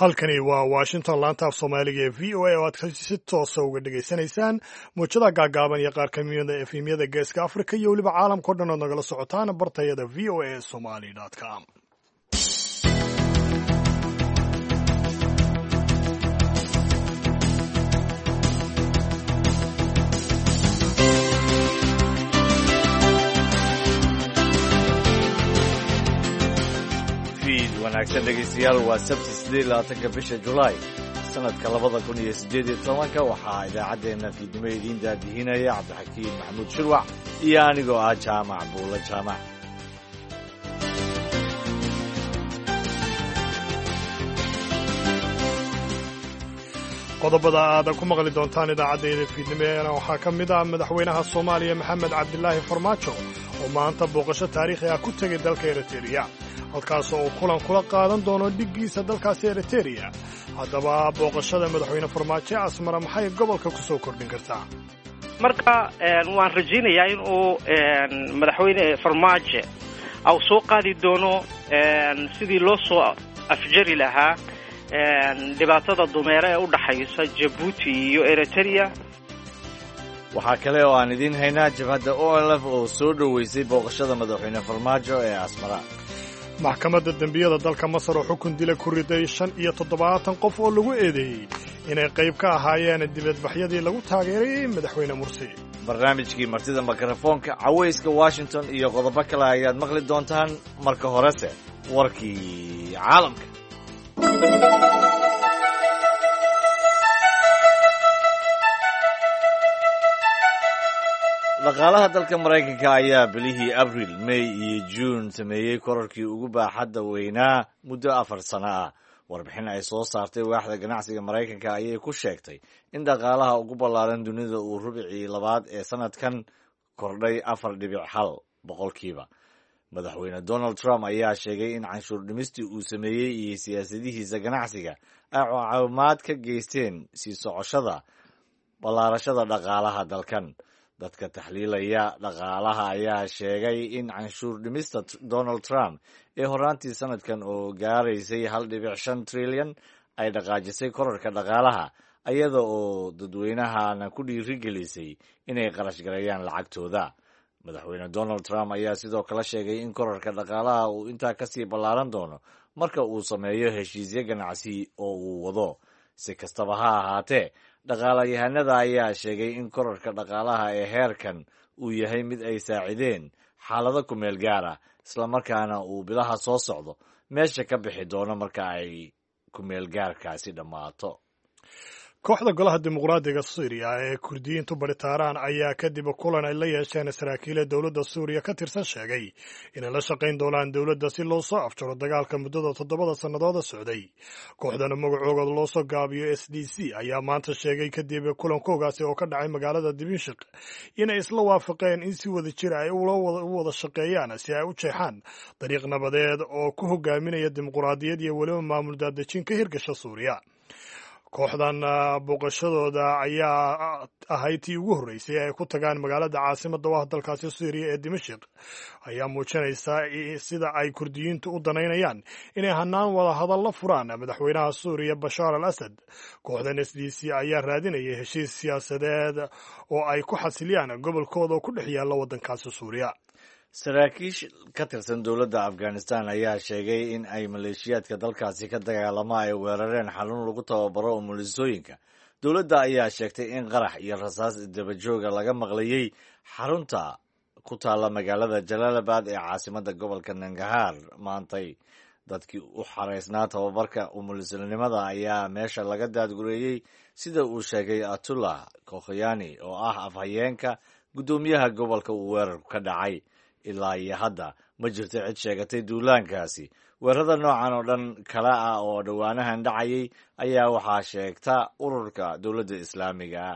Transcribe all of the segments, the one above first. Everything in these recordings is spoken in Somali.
halkani waa washington laanta af soomaaliga ee v o a oo aad si toosa uga dhegaysanaysaan muujada gaagaaban iyo qaar kamida efemyada geeska africa iyo weliba caalamkao dhan ood nagala socotaan bartayada v o a somali com. wanaagsan dhegaystayaal waa sabti 28 bisha Julaay sanadka 2018 waxaa idaacadeena fiidnimo idiin daadihinaya Cabdixakiin Maxamuud Shirwac iyo anigoo ah Jaamac Buula Jaamac. qodobada aad ku maqli doontaan idaacadeena fiidnimo waxaa ka mid ah madaxweynaha Soomaaliya Maxamed Cabdilaahi Farmaajo oo maanta booqasho taariikhi ah ku tagay dalka Eritrea halkaas oo kulan kula qaadan doono dhigiisa dalkaasi Eritrea. haddaba booqashada madaxweyne Farmaajo Asmara maxay gobolka ku soo kordhin kartaa? marka waan rajaynayaa in uu madaxweyne Farmaajo au soo qaadi doono sidii loo soo afjari lahaa dhibaatada dumeere ee u dhaxaysa Djibouti iyo Eritrea. waxaa kale oo aan idiin haynaa jabhadda OLF oo soo dhoweysay booqashada madaxweyne Farmaajo ee Asmara. maxkamadda dembiyada dalka Masar oo xukun dila ku riday 75 qof oo lagu eedeeyay inay qayb ka ahaayeen dibadbaxyadii lagu taageeray madaxweyne Mursi. barnaamijkii martida mikrofoonka cawayska Washington iyo qodobo kale ayaad maqli doontaan. marka horese warkii caalamka. dhaqaalaha dalka Maraykanka ayaa bilihii Abriil, May iyo June sameeyey kororkii ugu baaxadda weynaa muddo 4 sano ah. warbixin ay soo saartay waaxda ganacsiga Maraykanka ayay ku sheegtay in dhaqaalaha ugu ballaaran dunida uu rubicii labaad ee sanadkan kordhay 4.1%. madaxweyne Donald Trump ayaa sheegay in canshuur dhimistii uu sameeyey iyo siyaasadihiisa ganacsiga ay caawimaad ka geysteen sii socoshada ballaarashada dhaqaalaha dalkan. dadka taxliilaya dhaqaalaha ayaa sheegay in canshuur dhimista Donald Trump ee horaantii sanadkan oo gaaraysay 1.5 trilyan ay dhaqaajisay kororka dhaqaalaha iyada oo dadweynahana ku dhiirigelisay inay qarash gareeyaan lacagtooda. madaxweyne Donald Trump ayaa sidoo kale sheegay in kororka dhaqaalaha uu intaa kasii ballaaran doono marka uu sameeyo heshiisyo ganacsi oo uu wado. si kastaba ha ahaatee, dhaqaalayahanada ayaa sheegay in kororka dhaqaalaha ee heerkan uu yahay mid ay saacideen xaalado ku meel gaar ah, islamarkaana uu bilaha soo socdo meesha ka bixi doono marka ay ku meel gaarkaasi dhammaato. kooxda golaha dimuqraadiga Suuriya ee Kurdiyiintu baritaaraan ayaa kadib kulan ay la yeesheen saraakiil dowladda Suuriya ka tirsan sheegay inay la shaqayn doonaan dowladda si loo soo afjaro dagaalka muddada 7 sannadood socday. kooxdana magacooda loo soo gaabiyo SDC ayaa maanta sheegay kadib kulankoogaasi oo ka dhacay magaalada Dimashq inay isla waafaqeen in si wada jir ay u wada shaqeeyaan si ay u jeexaan dariiq nabadeed oo ku hogaaminaya dimuqraadiyad iyo weliba maamul daadejin ka hirgasha Suuriya. kooxdan booqashadooda ayaa ahayd tii ugu horreysay ay ku tagaan magaalada caasimadda u ah dalkaasi Suuriya ee Dimashq ayaa muujinaysa sida ay Kurdiyiintu u danaynayaan inay hanaan wada hadal la furaan madaxweynaha Suuriya Bashar al-Assad. kooxdan SDC ayaa raadinaya heshiis siyaasadeed oo ay ku xasiliyaan gobolkooda ku dhex yaalla waddankaasi Suuriya. saraakiish ka tirsan dowladda Afghanistan ayaa sheegay in ay maleeshiyaadka dalkaasi ka dagaalama ay weerareen xarun lagu tababaro umulisooyinka. dowladda ayaa sheegtay in qarax iyo rasaas dabajooga laga maqlayay xarunta ku taalla magaalada Jalalabad ee caasimadda gobolka Nangarhar maantay. dadkii u xareysnaa tababarka umulisanimada ayaa meesha laga daadgureeyey sida uu sheegay Atullah Kokhayani oo ah afhayeenka guddoomiyaha gobolka uu weerarku ka dhacay. ilaa iyo hadda ma jirto cid sheegatay duulaankaasi. weerarada noocan oo dhan kale ah oo dhowaanahan dhacayay ayaa waxaa sheegta ururka dowladda islaamiga ah.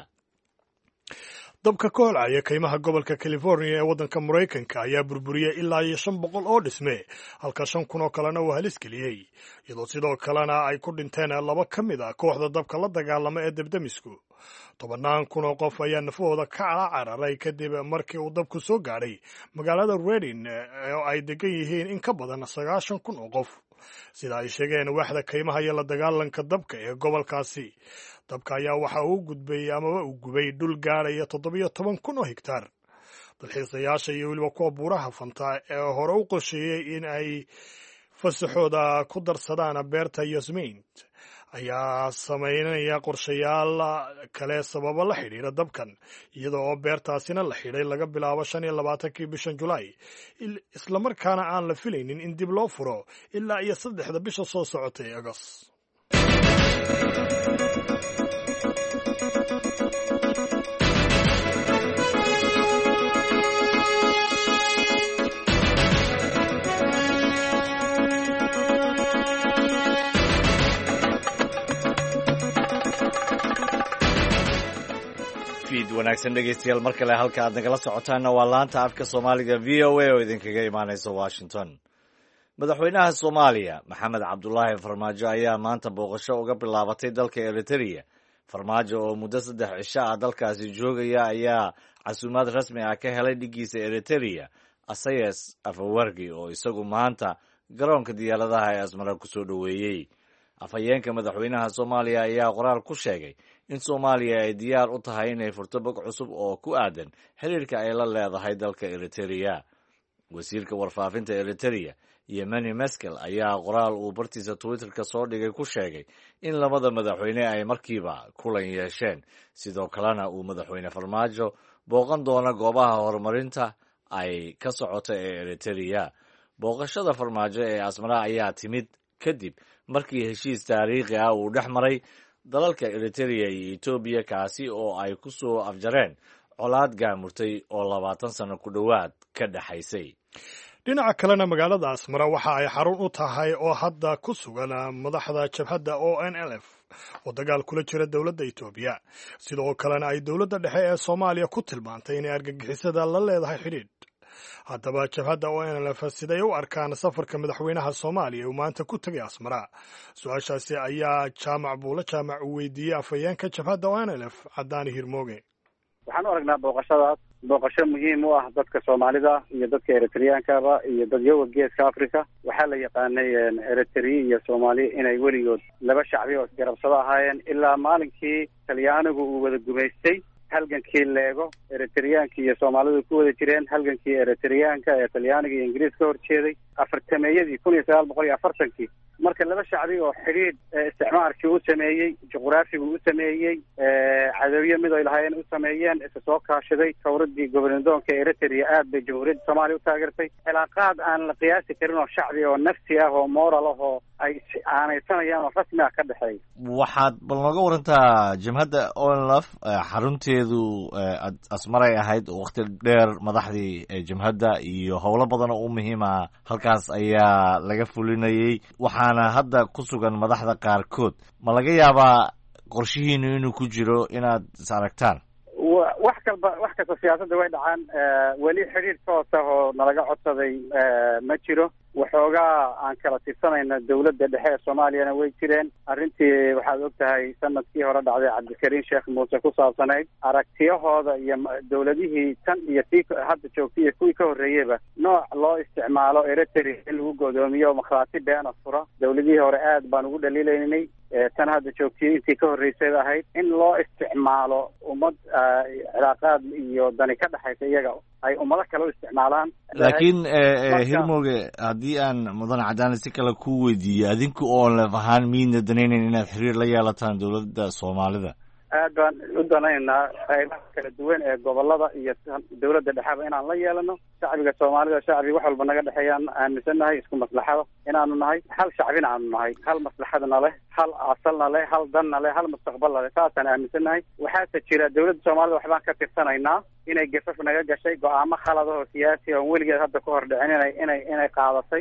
dabka ka holcaya kaymaha gobolka California ee waddanka Maraykanka ayaa burburiyay ilaa iyo 500 oo dhisme, halka 5,000 oo kalena uu halis geliyey, iyadoo sidoo kalena ay ku dhinteen 2 ka mid ah kooxda dabka la dagaalama ee debdemisku. 10,000 oo qof ayaa nafahooda ka cararay kadib markii uu dabku soo gaadhay magaalada Reading oo ay degan yihiin in ka badan 90,000 oo qof. sida ay sheegeen waaxda kaymaha iyo la dagaalanka dabka ee gobolkaasi. dabka ayaa waxa uu gudbay amaba uu gubay dhul gaadhaya 17,000 oo hektaar. dalxiisayaasha iyo weliba kuwa buuraha fanta ee hore u qorsheeyey in ay fasaxooda ku darsadaan beerta Yosemite ayaa samaynaya qorshayaal kale sababo la xidhiidha dabkan, iyadoo oo beertaasina la xidhay laga bilaabo 25 bishan Julaay, islamarkaana aan la filaynin in dib loo furo ilaa iyo 3 bisha soo socota ee Agost. wanaagsan dhegeystayaal, mar kale halka aad nagala socotaanna waa laanta afka Soomaaliga VOA oo idinkaga imaanaysa Washington. Madaxweynaha Soomaaliya Maxamed Cabdullaahi Farmaajo ayaa maanta booqasho uga bilaabatay dalka Eritrea. Farmaajo oo muddo 3 cisho ah dalkaasi joogaya ayaa casuumaad rasmi ah ka helay dhigiisa Eritrea Isaias Afwerki oo isagu maanta garoonka diyaaradaha ee Asmara ku soo dhoweeyey. afhayeenka madaxweynaha Soomaaliya ayaa qoraal ku sheegay in Soomaaliya ay diyaar u tahay inay furto bog cusub oo ku aadan xiriirka ay la leedahay dalka Eritrea. wasiirka warfaafinta Eritrea Yemeni Meskel ayaa qoraal uu bartiisa Twitterka soo dhigay ku sheegay in labada madaxweyne ay markiiba kulan yeesheen, sidoo kalena uu madaxweyne Farmaajo booqan doono goobaha horumarinta ay ka socota ee Eritrea. booqashada Farmaajo ee Asmara ayaa timid kadib markii heshiis taariikhi ah uu dhex maray dalalka Eritrea iyo Ethiopia kaasi oo ay ku soo afjareen colaad gaamurtay oo 20 sano ku dhowaad ka dhaxaysay. dhinaca kalena magaalada Asmara waxa ay xarun u tahay oo hadda ku sugan madaxda jabhadda ONLF oo dagaal kula jira dowladda Ethiopia. sidoo kalena ay dowladda dhexe ee Soomaaliya ku tilmaantay inay argagixisada la leedahay xidhiidh. haddaba jabhadda ONLF siday u arkaan safarka madaxweynaha Soomaaliya uu maanta ku tagay Asmara? su-aashaasi ayaa jaamac u weydiiyey afhayeenka jabhadda ONLF Cadaani Hirmooge. waxaan u aragnaa booqashadaas booqasho muhiim u ah dadka Soomaalida iyo dadka Eritreankaba iyo dadyoga geeska Afrika. waxaa la yaqaanay Eritrea iyo Soomaaliya inay weligood laba shacbi oo isgarabsado ahaayeen ilaa maalinkii Talyaanigu uu wada gumaystay. halgankii leego Eritreanka iyo Soomaalidu ku wada jireen, halgankii Eritreanka ee Talyaaniga iyo Ingiriiska ka horjeeday 1940 marka laba shacbi oo xidhiidh isticmaalkii u sameeyey, juqraafigu u sameeyey, cadawyo mid ay lahaayeen u sameeyeen, isa soo kaashaday tawradii gobolnadoonka Eritrea aad bay jamhuuriyadda Soomaaliya u taageertay. cilaaqaad aan la qiyaasi karin oo shacbi oo nafsi ah oo moral ah oo ay aanaysanayaan oo rasmi ah ka dhexeeya. waxaad bal nooga warantaa jabhadda ONLF xarunteedu Asmaray ahayd waqti dheer madaxdii jabhadda iyo howlo badan oo muhiim ah halkaas ayaa laga fulinayay, waxaana hadda ku sugan madaxda qaarkood. ma laga yaabaa qorshihiinu inuu ku jiro inaad is aragtaan? wax kasta siyaasadda way dhacaan. weli xidhiidh toos ah oo nalaga codsaday ma jiro. waxoogaa aan kala tirsanayna dowladda dhexe ee Soomaaliyana way jireen. arrintii waxaad ogtahay sanadkii hore dhacday Cabdikariin Sheekh Muuse ku saabsanayd aragtiyahooda iyo dowladihii tan iyo tii hadda joogtay iyo kuwii ka horreeyeyba nooc loo isticmaalo Eritrea in lagu godoomiyo markhaati beena fura. dowladihii hore aad baan ugu dhaliilaynay. tan hadda joogtay intii ka horreysay ahayd in loo isticmaalo ummad cilaaqaad iyo dani ka dhaxaysa iyaga ay ummado kale u isticmaalaan. laakiin Hirmooge, haddii aan mudan Cadaani si kale ku weydiiyo, adinku ONLF ahaan miidna danaynayn inaad xiriir la yeelataan dowladda Soomaalida? aad baan u danaynaa qaybaha kala duwan ee gobolada iyo dowladda dhexeba inaan la yeelano. shacbiga Soomaalida shacbi wax walba naga dhexeeyaan aaminsanahay, isku maslaxado inaanu nahay, hal shacbina aanu nahay, hal maslaxadna leh, hal asalna leh, hal danna leh, hal mustaqbalna leh. saasaan aaminsanahay. waxaase jira dowladda Soomaalida waxbaan ka tirsanaynaa inay gafaf naga gashay, go-aamo khalad oo siyaasi oo weligeed hadda ka hor dhicin inay qaadatay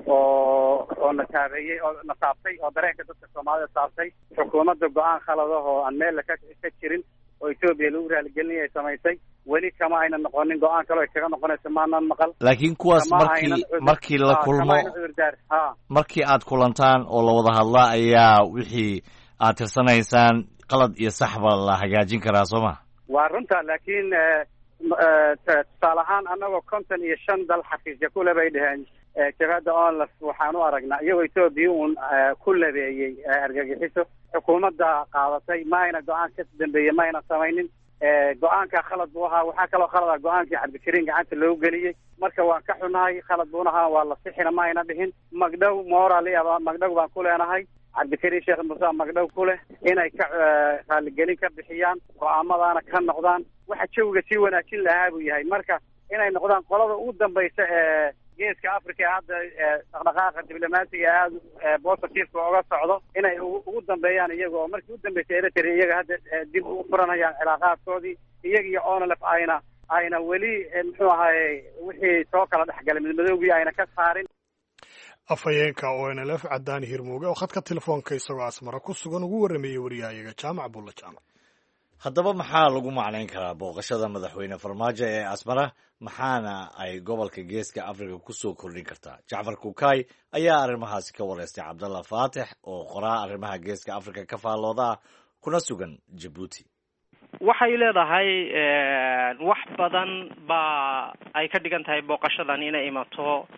oo na taabeeyey oo na saabtay oo dareenka dadka Soomaalida saabtay. xukuumadda go-aan khalad ah oo aan meel ka jirin oo Ethiopia lagu raaligelinay ay samaysay. weli kama ayna noqonin go-aan kale ay kaga noqonayso maanaan maqal. laakiin kuwaas markii la kulmo, markii aad kulantaan oo la wada hadlaa ayaa wixii aad tirsanaysaan qalad iyo saxba la hagaajin karaa, soo ma? waa runta. laakiin tusaale ahaan annagoo 55 dal xafiisya kule bay dheheen jabhadda onlaf waxaan u aragnaa iyagoo etoobiya uun ku labeeyey argagixiso xukuumadda qaadatay ma ayna go-aan ka dambeeyey ma ayna samaynin go-aanka khalad buu ahaa. waxaa kaloo khalad ah go-aankii cabdikariin gacanta loogu geliyey. marka waan ka xunahay, khalad buuna ahaa, waa la sixina ma ayna dhihin. magdhow moral magdhow baan ku leenahay. cabdikariin sheekh muuse magdhow ku leh inay ka raaligelin ka bixiyaan, go-aamadaana ka noqdaan. waxa jawiga sii wanaajin lahaa buu yahay marka inay noqdaan qolada ugu dambaysa ee geeska africa ee hadda dhaqdhaqaaqa diblomaasiga aada positiveka oga socdo inay ugu dambeeyaan iyaga oo markii u dambeysay eritrea iyaga hadda dib u furanayaan cilaaqaadkoodii iyaga iyo onlf ayna weli muxuu ahaye wixii soo kala dhexgalay midmadoogii ayna ka saarin. afhayeenka onlf cadaani hirmuuge oo khadka telefoonka isagoo asmara ku sugan ugu warrameeyey wariyahayaga jaamac bulla jaamac. haddaba maxaa lagu macnayn karaa booqashada madaxweyne farmaajo ee asmara, maxaana ay gobolka geeska africa ku soo kordhin kartaa? jacfar kukaay ayaa arrimahaasi ka wareystay cabdalla faatix oo qoraa arrimaha geeska africa ka faallooda ah kuna sugan jabuuti. waxay leedahay wax badan baa ay ka dhigan tahay booqashadan inay imato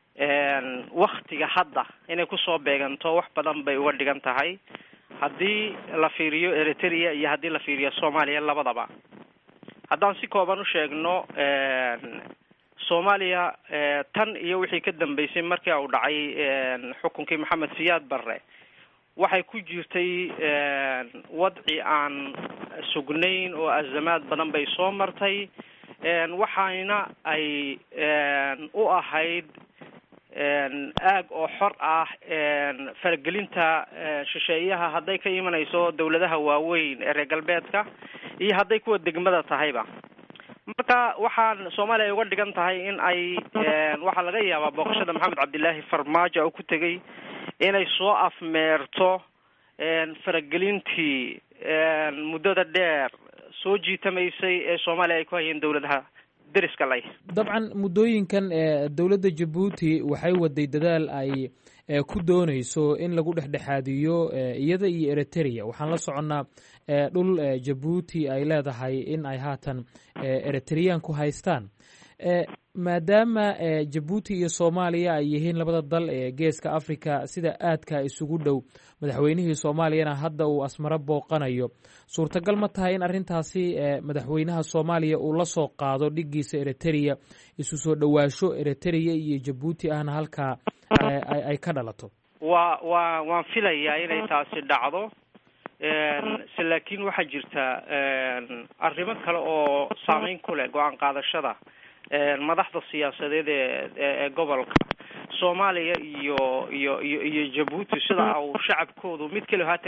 waktiga hadda inay kusoo beeganto wax badan bay uga dhigan tahay haddii la fiiriyo eritrea iyo haddii la fiiriyo soomaaliya labadaba. haddaan si kooban u sheegno soomaaliya tan iyo wixii ka dambeysay markii uu dhacay xukunkii maxamed siyaad barre waxay ku jirtay wadci aan sugnayn oo azamaad badan bay soo martay, waxayna ay u ahayd aag oo xor ah faragelinta shisheeyaha hadday ka imanayso dawladaha waaweyn ee reer galbeedka iyo hadday kuwa degmada tahayba. marka waxaan soomaaliya ay uga dhigan tahay in ay waxaa laga yaabaa booqashada maxamed cabdilaahi farmaajo oo ku tegay inay soo afmeerto faragelintii muddada dheer soo jiitamaysay ee soomaaliya ay ku hayeen dawladaha deriska leh. dabcan muddooyinkan dowladda jabuuti waxay waday dadaal ay ku doonayso in lagu dhexdhexaadiyo iyada iyo eritrea. waxaan la soconnaa dhul jabuuti ay leedahay in ay haatan eritrean ku haystaan. maadaama jabuuti iyo soomaaliya ay yihiin labada dal ee geeska africa sida aadka isugu dhow, madaxweynihii soomaaliyana hadda uu asmaro booqanayo, suurtagal ma tahay in arrintaasi madaxweynaha soomaaliya uu la soo qaado dhigiisa eritrea, isu soo dhowaasho eritrea iyo jabuuti ahna halkaa ay ka dhalato? waan filayaa inay taasi dhacdo, laakiin waxaa jirta arrimo kale oo saameyn ku leh go-aan qaadashada madaxda siyaasadeed ee gobolka soomaaliya iyo jabuuti, sida uu shacabkoodu mid kale haata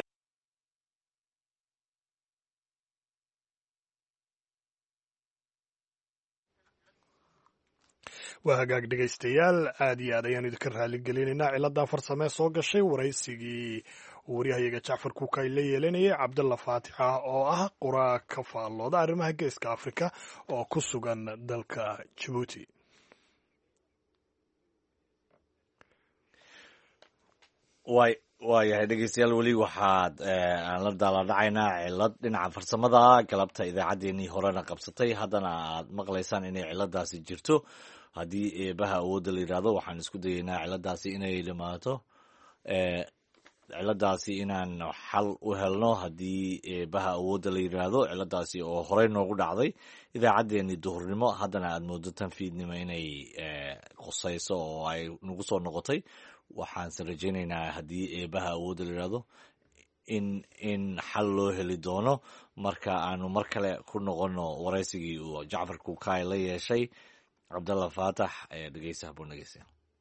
waa hagaag dhegaystayaal, aad iyo aad ayaan idinka raaligelinaynaa ciladan farsamee soo gashay waraysigii waryahayaga jacfar kuukay la yeelanayay cabdalla faatixa oo ah qoraa ka faallooda arrimaha geeska africa oo ku sugan dalka jabuuti. waa yahay dhegeystayaal, weli waxaad aan la daaladhacaynaa cilad dhinaca farsamada galabta idaacaddeenii horena qabsatay, haddana aad maqlaysaan inay ciladaasi jirto. haddii eebaha awoodda la yidhaahdo waxaan isku dayaynaa ciladaasi inay dhamaato, ciladaasi inaan xal u helno haddii eebaha awoodda la yidhaahdo. ciladaasi oo horey noogu dhacday idaacaddeenii duhurnimo, haddana aad moodo tan fiidnimo inay qusayso oo ay nagu soo noqotay. waxaanse rajaynaynaa haddii eebaha awoodda la yidhaahdo in xal loo heli doono marka aanu mar kale ku noqono waraysigii uu jacfar kuukay la yeeshay cabdalla faatax. dhegeysa habuu dhegeysa.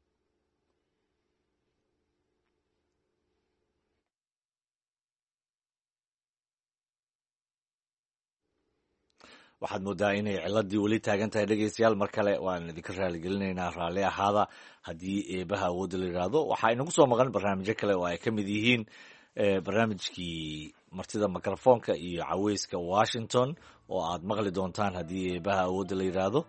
waxaad moodaa inay ciladii weli taagan tahay dhegeystayaal. mar kale waan idinka raaligelinaynaa, raalli ahaada haddii eebaha awoodda la yidhaahdo. waxaa inagu soo maqan barnaamijyo kale oo ay ka mid yihiin barnaamijkii martida mikrofoonka iyo caweyska washington oo aad maqli doontaan haddii eebaha awoodda la yidhaahdo.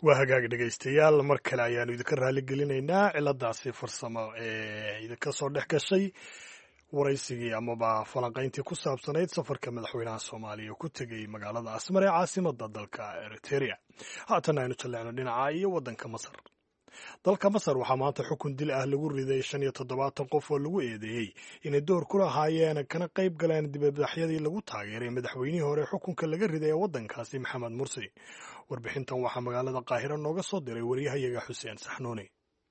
waa hagaag dhegaystayaal mar kale ayaanu idinka raali gelinaynaa ciladaasi farsamo ee idinka soo dhex gashay waraysigii amaba falanqayntii ku saabsanayd safarka madaxweynaha soomaaliya ku tegay magaalada asmar ee caasimada dalka eriteria. haatan aynu jalleecno dhinaca iyo waddanka masar. dalka masar waxaa maanta xukun dil ah lagu riday 75 qof oo lagu eedeeyey inay door ku lahaayeen kana qayb galeen dibadbaxyadii lagu taageeray madaxweynihii hore xukunka laga riday ee waddankaasi maxamed mursi. warbixintan waxaa magaalada qaahiro nooga soo diray wariyahayaga xuseen saxnuuni.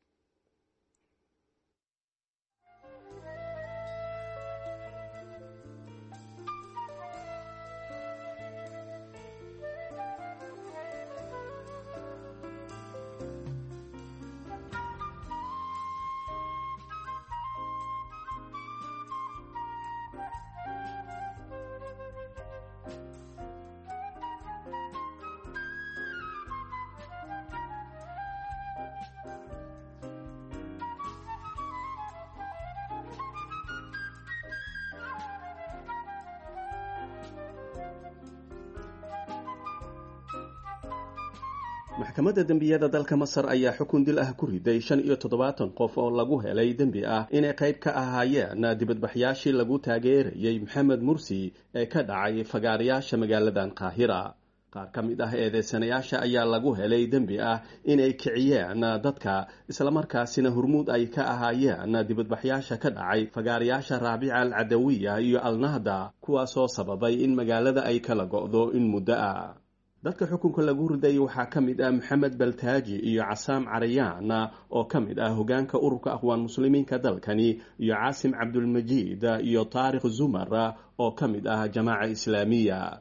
maxkamadda dembiyada dalka masar ayaa xukun dil ah ku riday 75 qof oo lagu helay dembi ah inay qayb ka ahaayeen dibadbaxyaashii lagu taageerayay maxamed mursi ee ka dhacay fagaarayaasha magaaladan qaahira. qaar ka mid ah eedeysanayaasha ayaa lagu helay dembi ah inay kiciyeen dadka islamarkaasina hormuud ay ka ahaayeen dibadbaxyaasha ka dhacay fagaarayaasha raabica alcadawiya iyo alnahda kuwaasoo sababay in magaalada ay kala go'do in muddo ah. dadka xukunka lagu riday waxaa ka mid ah maxamed baltaaji iyo casaam carayaan oo ka mid ah hogaanka ururka aqwaan muslimiinka dalkani iyo caasim cabdulmajiid iyo taarikh zumar oo ka mid ah jamaaca islaamiya.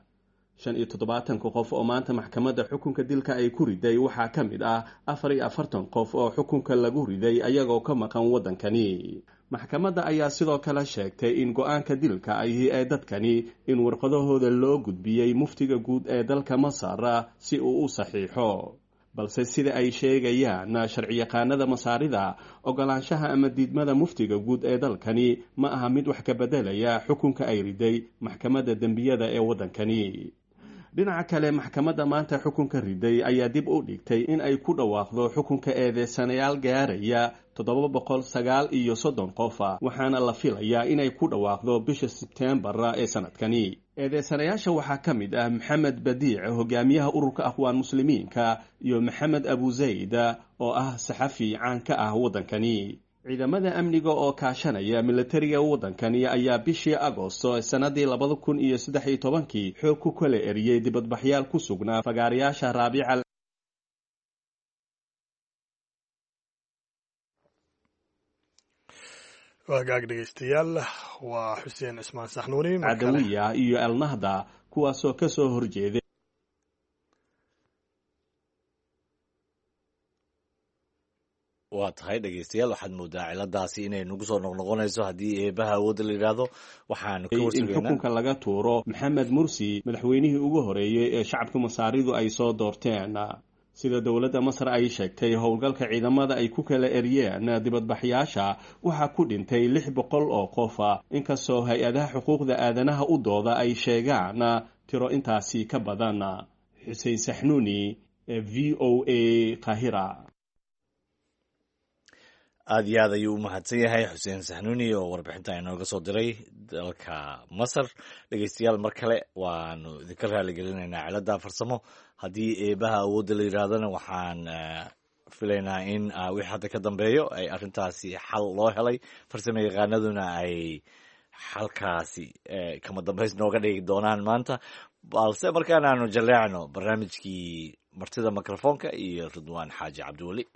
75 qof oo maanta maxkamadda xukunka dilka ay ku riday waxaa ka mid ah 44 qof oo xukunka lagu riday ayagoo ka maqan waddankani. maxkamadda ayaa sidoo kale sheegtay in go-aanka dilka ahi ee dadkani in warqadahooda loo gudbiyey muftiga guud ee dalka masar si uu u saxiixo, balse sida ay sheegayaan sharciyaqaanada masaarida ogolaanshaha ama diidmada muftiga guud ee dalkani ma aha mid wax ka bedelaya xukunka ay riday maxkamadda dembiyada ee waddankani. dhinaca kale maxkamadda maanta xukunka riday ayaa dib u dhigtay in ay ku dhawaaqdo xukunka eedeysanayaal gaaraya 730 qof waxaana la filayaa inay ku dhawaaqdo bisha Sebtembar ee sanadkani. eedeysanayaasha waxaa ka mid ah maxamed badiic hogaamiyaha ururka aqwaan muslimiinka iyo maxamed abu zayd oo ah saxafi caan ka ah waddankani. ciidamada amniga oo kaashanaya militariga waddankani ayaa bishii Agoosto sanadii 2013 xoog ku kala eriyay dibadbaxyaal ku sugnaa fagaarayaasha raabica. wagaag dhegaystayaal waa xuseen cismaan saxnuuni cadawiya iyo alnahda kuwaasoo ka soo horjeeday. waa tahay dhegaystayaal waxaad moodaa ciladaasi inay nagu soo noqnoqonayso haddii eebaha awoodda la yidhaahdo. waxaanu ka warsugaynaa in xukunka laga tuuro maxamed mursi madaxweynihii ugu horeeyey ee shacabka masaaridu ay soo doorteen. sida dowladda masar ay sheegtay howlgalka ciidamada ay ku kala eriyeen dibadbaxyaasha waxaa ku dhintay 600 oo qof, inkastoo hay-adaha xuquuqda aadanaha u dooda ay sheegaan tiro intaasi ka badan. xuseen saxnuuni, VOA Qaahira. aad iyo aad ayuu u mahadsan yahay xuseen saxnuuni oo warbixinta inooga soo diray dalka masar. dhegaystayaal mar kale waanu idinka raaligelinaynaa cilada farsamo. haddii eebaha awoodda la yidhaahdana waxaan filaynaa in wixii hadda ka dambeeyo ay arrintaasi xal loo helay, farsamo yaqaanaduna ay xalkaasi kama dambays nooga dhigi doonaan maanta. balse markaan aanu jaleecno barnaamijkii martida mikrofoonka iyo ridwaan xaaji cabdiweli.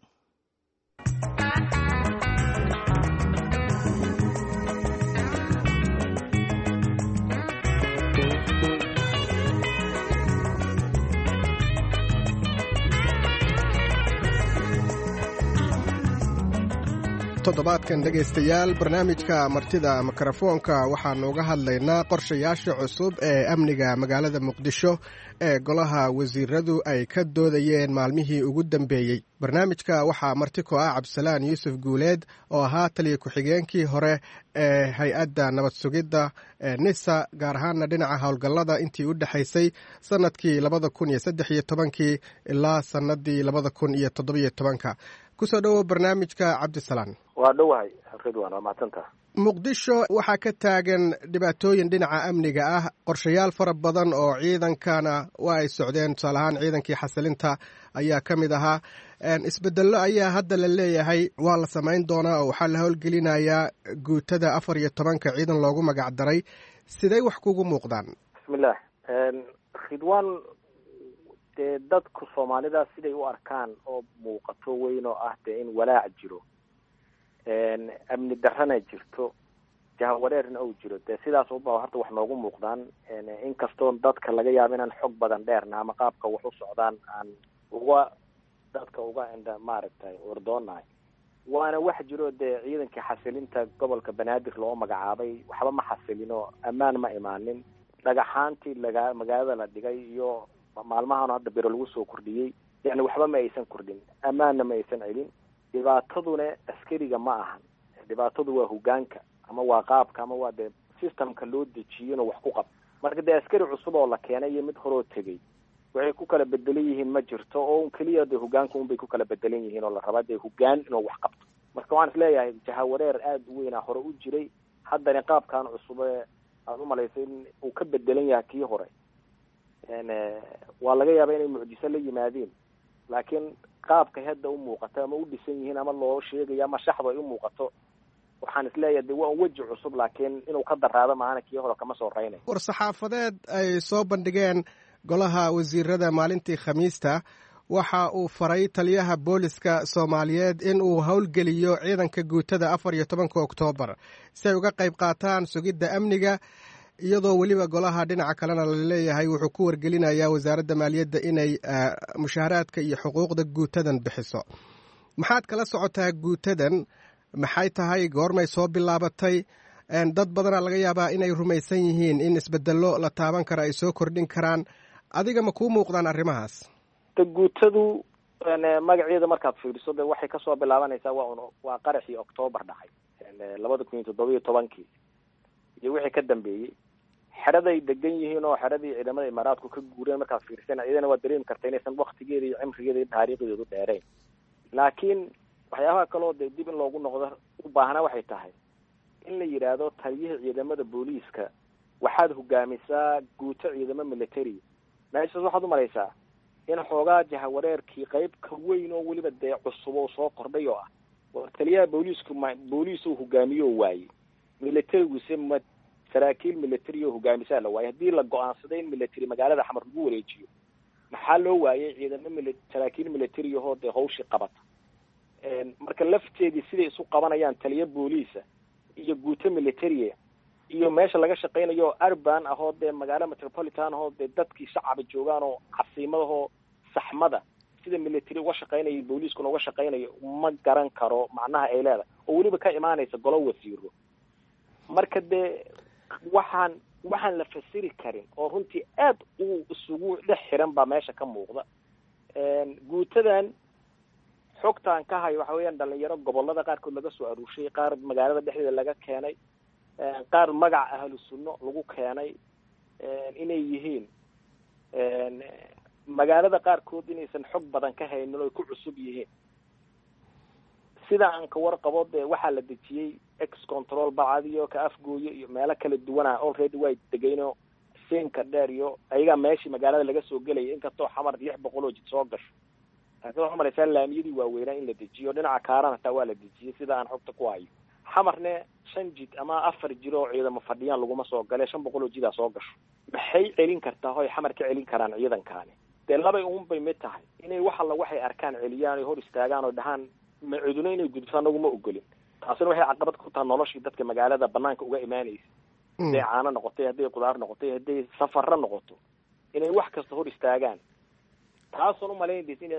toddobaadkan dhegaystayaal barnaamijka martida mikrofoonka waxaanu uga hadlaynaa qorshayaasha cusub ee amniga magaalada muqdisho ee golaha wasiiradu ay ka doodayeen maalmihii ugu dambeeyey. barnaamijka waxaa marti ku ah cabdisalaan yuusuf guuleed oo ahaa taliya ku-xigeenkii hore ee hay-adda nabad sugidda nisa, gaar ahaana dhinaca howlgallada intii u dhexaysay sannadkii 2013 ilaa sannadii 2017. kusoo dhowow barnaamijka cabdisalaan. waa dhowahay ridwan, waa mahadsantaha. muqdisho waxaa ka taagan dhibaatooyin dhinaca amniga ah, qorshayaal fara badan oo ciidankana waa ay socdeen. tusaale ahaan ciidankii xasilinta ayaa ka mid ahaa. isbedello ayaa hadda la leeyahay waa la samayn doonaa oo waxaa la howlgelinayaa guutada 14 ciidan loogu magac daray. siday wax kugu muuqdaan? bismillah ridwan, dee dadku soomaalida siday u arkaan oo muuqato weyn oo ah dee in walaac jiro, amni darrana jirto, jahawareerna uu jiro, dee sidaas ubaa horta wax noogu muuqdaan. inkastoo dadka laga yaabo inaan xog badan dheerna ama qaabka wax u socdaan aan dadka uga maaragtay ordoonahay, waana wax jiro. dee ciidankii xasilinta gobolka banaadir loo magacaabay waxba ma xasilino, ammaan ma imaanin. dhagaxaantii magaalada la dhigay iyo maalmahan hadda biro lagu soo kordhiyey, yani waxba ma aysan kordhin, ammaanna ma aysan celin. dhibaataduna askariga ma ahan, dhibaatadu waa hogaanka ama waa qaabka ama waa dee systemka loo dejiyo inuu wax ku qab. marka dee askari cusub oo la keenay iyo mid horoo tegey waxay ku kala bedelan yihiin ma jirto, oo keliya dee hogaanka unbay ku kala bedelan yihiin oo la rabaa dee hogaan inuu wax qabto. marka waxaan isleeyahay jahawareer aada u weynaa hore u jiray, haddana qaabkan cusub aada umalaysay in uu ka bedelan yahay kii hore. waa laga yaaba inay mucjiso la yimaadeen, laakiin qaabkay hadda u muuqato ama u dhisan yihiin ama loo sheegayo ama shaxdu ay u muuqato, waxaan isleeyahay de waa un weji cusub, laakiin inuu ka daraado maana kii hore kama soo reynayo. war saxaafadeed ay soo bandhigeen golaha wasiirada maalintii khamiista waxa uu faray taliyaha booliska soomaaliyeed in uu howlgeliyo ciidanka guutada 14 Oktoobar si ay uga qayb qaataan sugidda amniga, iyadoo weliba golaha dhinaca kalena la leeyahay wuxuu ku wargelinayaa wasaaradda maaliyadda inay mushaaraadka iyo xuquuqda guutadan bixiso. maxaad kala socotaa guutadan? maxay tahay? goormay soo bilaabatay? dad badanaa laga yaabaa inay rumaysan yihiin in isbedello la taaban kara ay soo kordhin karaan. adiga ma kuu muuqdaan arrimahaas? guutadu magaceeda markaad fiiriso de waxay kasoo bilaabanaysaa waa qaraxii Oktoobar dhacay 2017 iyo wixii ka dambeeyey. xeraday degan yihiin oo xeradii ciidamada imaaraadku ka guureen markaad fiirsana iyadana waa dareemi karta inaysan waktigeeda iyo cimrigeeda iyo taariikhdeedu dheerayn. laakiin waxyaabaha kaloo dee dib in loogu noqdo u baahnaa waxay tahay in la yidhaahdo taliyaha ciidamada booliiska waxaad hogaamisaa guuto ciidamo military. meeshaas waxaad umalaysaa in xoogaa jahawareerkii qayb ka weyn oo weliba dee cusub oo soo kordhay oo ah war taliyaha booliis uu hogaamiyo waaye, militarygiise ma saraakiil military oo hogaamisaa la waaye. haddii la go-aansaday in military magaalada xamar lagu wareejiyo, maxaa loo waayay ciidamo saraakiil military ahoo dee hawshii qabata? marka lafteedii siday isu qabanayaan taliya booliisa iyo guuto military iyo meesha laga shaqaynayo urban ahoo dee magaalo metropolitan ahoo dee dadkii shacaba joogaan oo casiimadahoo saxmada sida military uga shaqaynayo booliiskuna uga shaqaynayo ma garan karo macnaha ay leedahay, oo weliba ka imaanaysa golo wasiiro. marka dee waxaan la fasiri karin oo runtii aad u isugu dhex xiran baa meesha ka muuqda. guutadan xogtaan ka hayo waxa weeyaan dhalinyaro gobolada qaarkood laga soo aruurshay, qaar magaalada dhexdeeda laga keenay, qaar magaca ahlu sunno lagu keenay, inay yihiin magaalada qaarkood inaysan xog badan ka haynin oo ay ku cusub yihiin. sida aan ka warqabo dee waxaa la dejiyey ex control bacadiyo ka afgooyo iyo meelo kala duwana already way degayno siinka dheer iyo ayagaa meeshii magaalada laga soo gelaya, inkastoo xamar 600 oo jid soo gasho. laakiin waxaa malaysaa laamiyadii waaweynaa in la dejiyo, dhinaca Kaarana hataa waa la dejiyey sida aan xogta ku hayo. xamarne 5 jid ama 4 jiro oo ciidamo fadhiyaan laguma soo galay, 500 oo jidaa soo gasho. maxay celin kartaa hoy xamar ka celin karaan ciidankaani? dee labay bay mid tahay inay wax alla waxay arkaan celiyaan oo hor istaagaan oo dhahaan ma ciduna inay gudbaan nagu ma ogolin. taasina waxay caqabad ku tahay noloshii dadka magaalada banaanka uga imaanaysa. hadday caano noqotay, hadday qudaar noqotay, hadday safarro noqoto, inay wax kasta hor istaagaan. taasoo umalaynaysa inay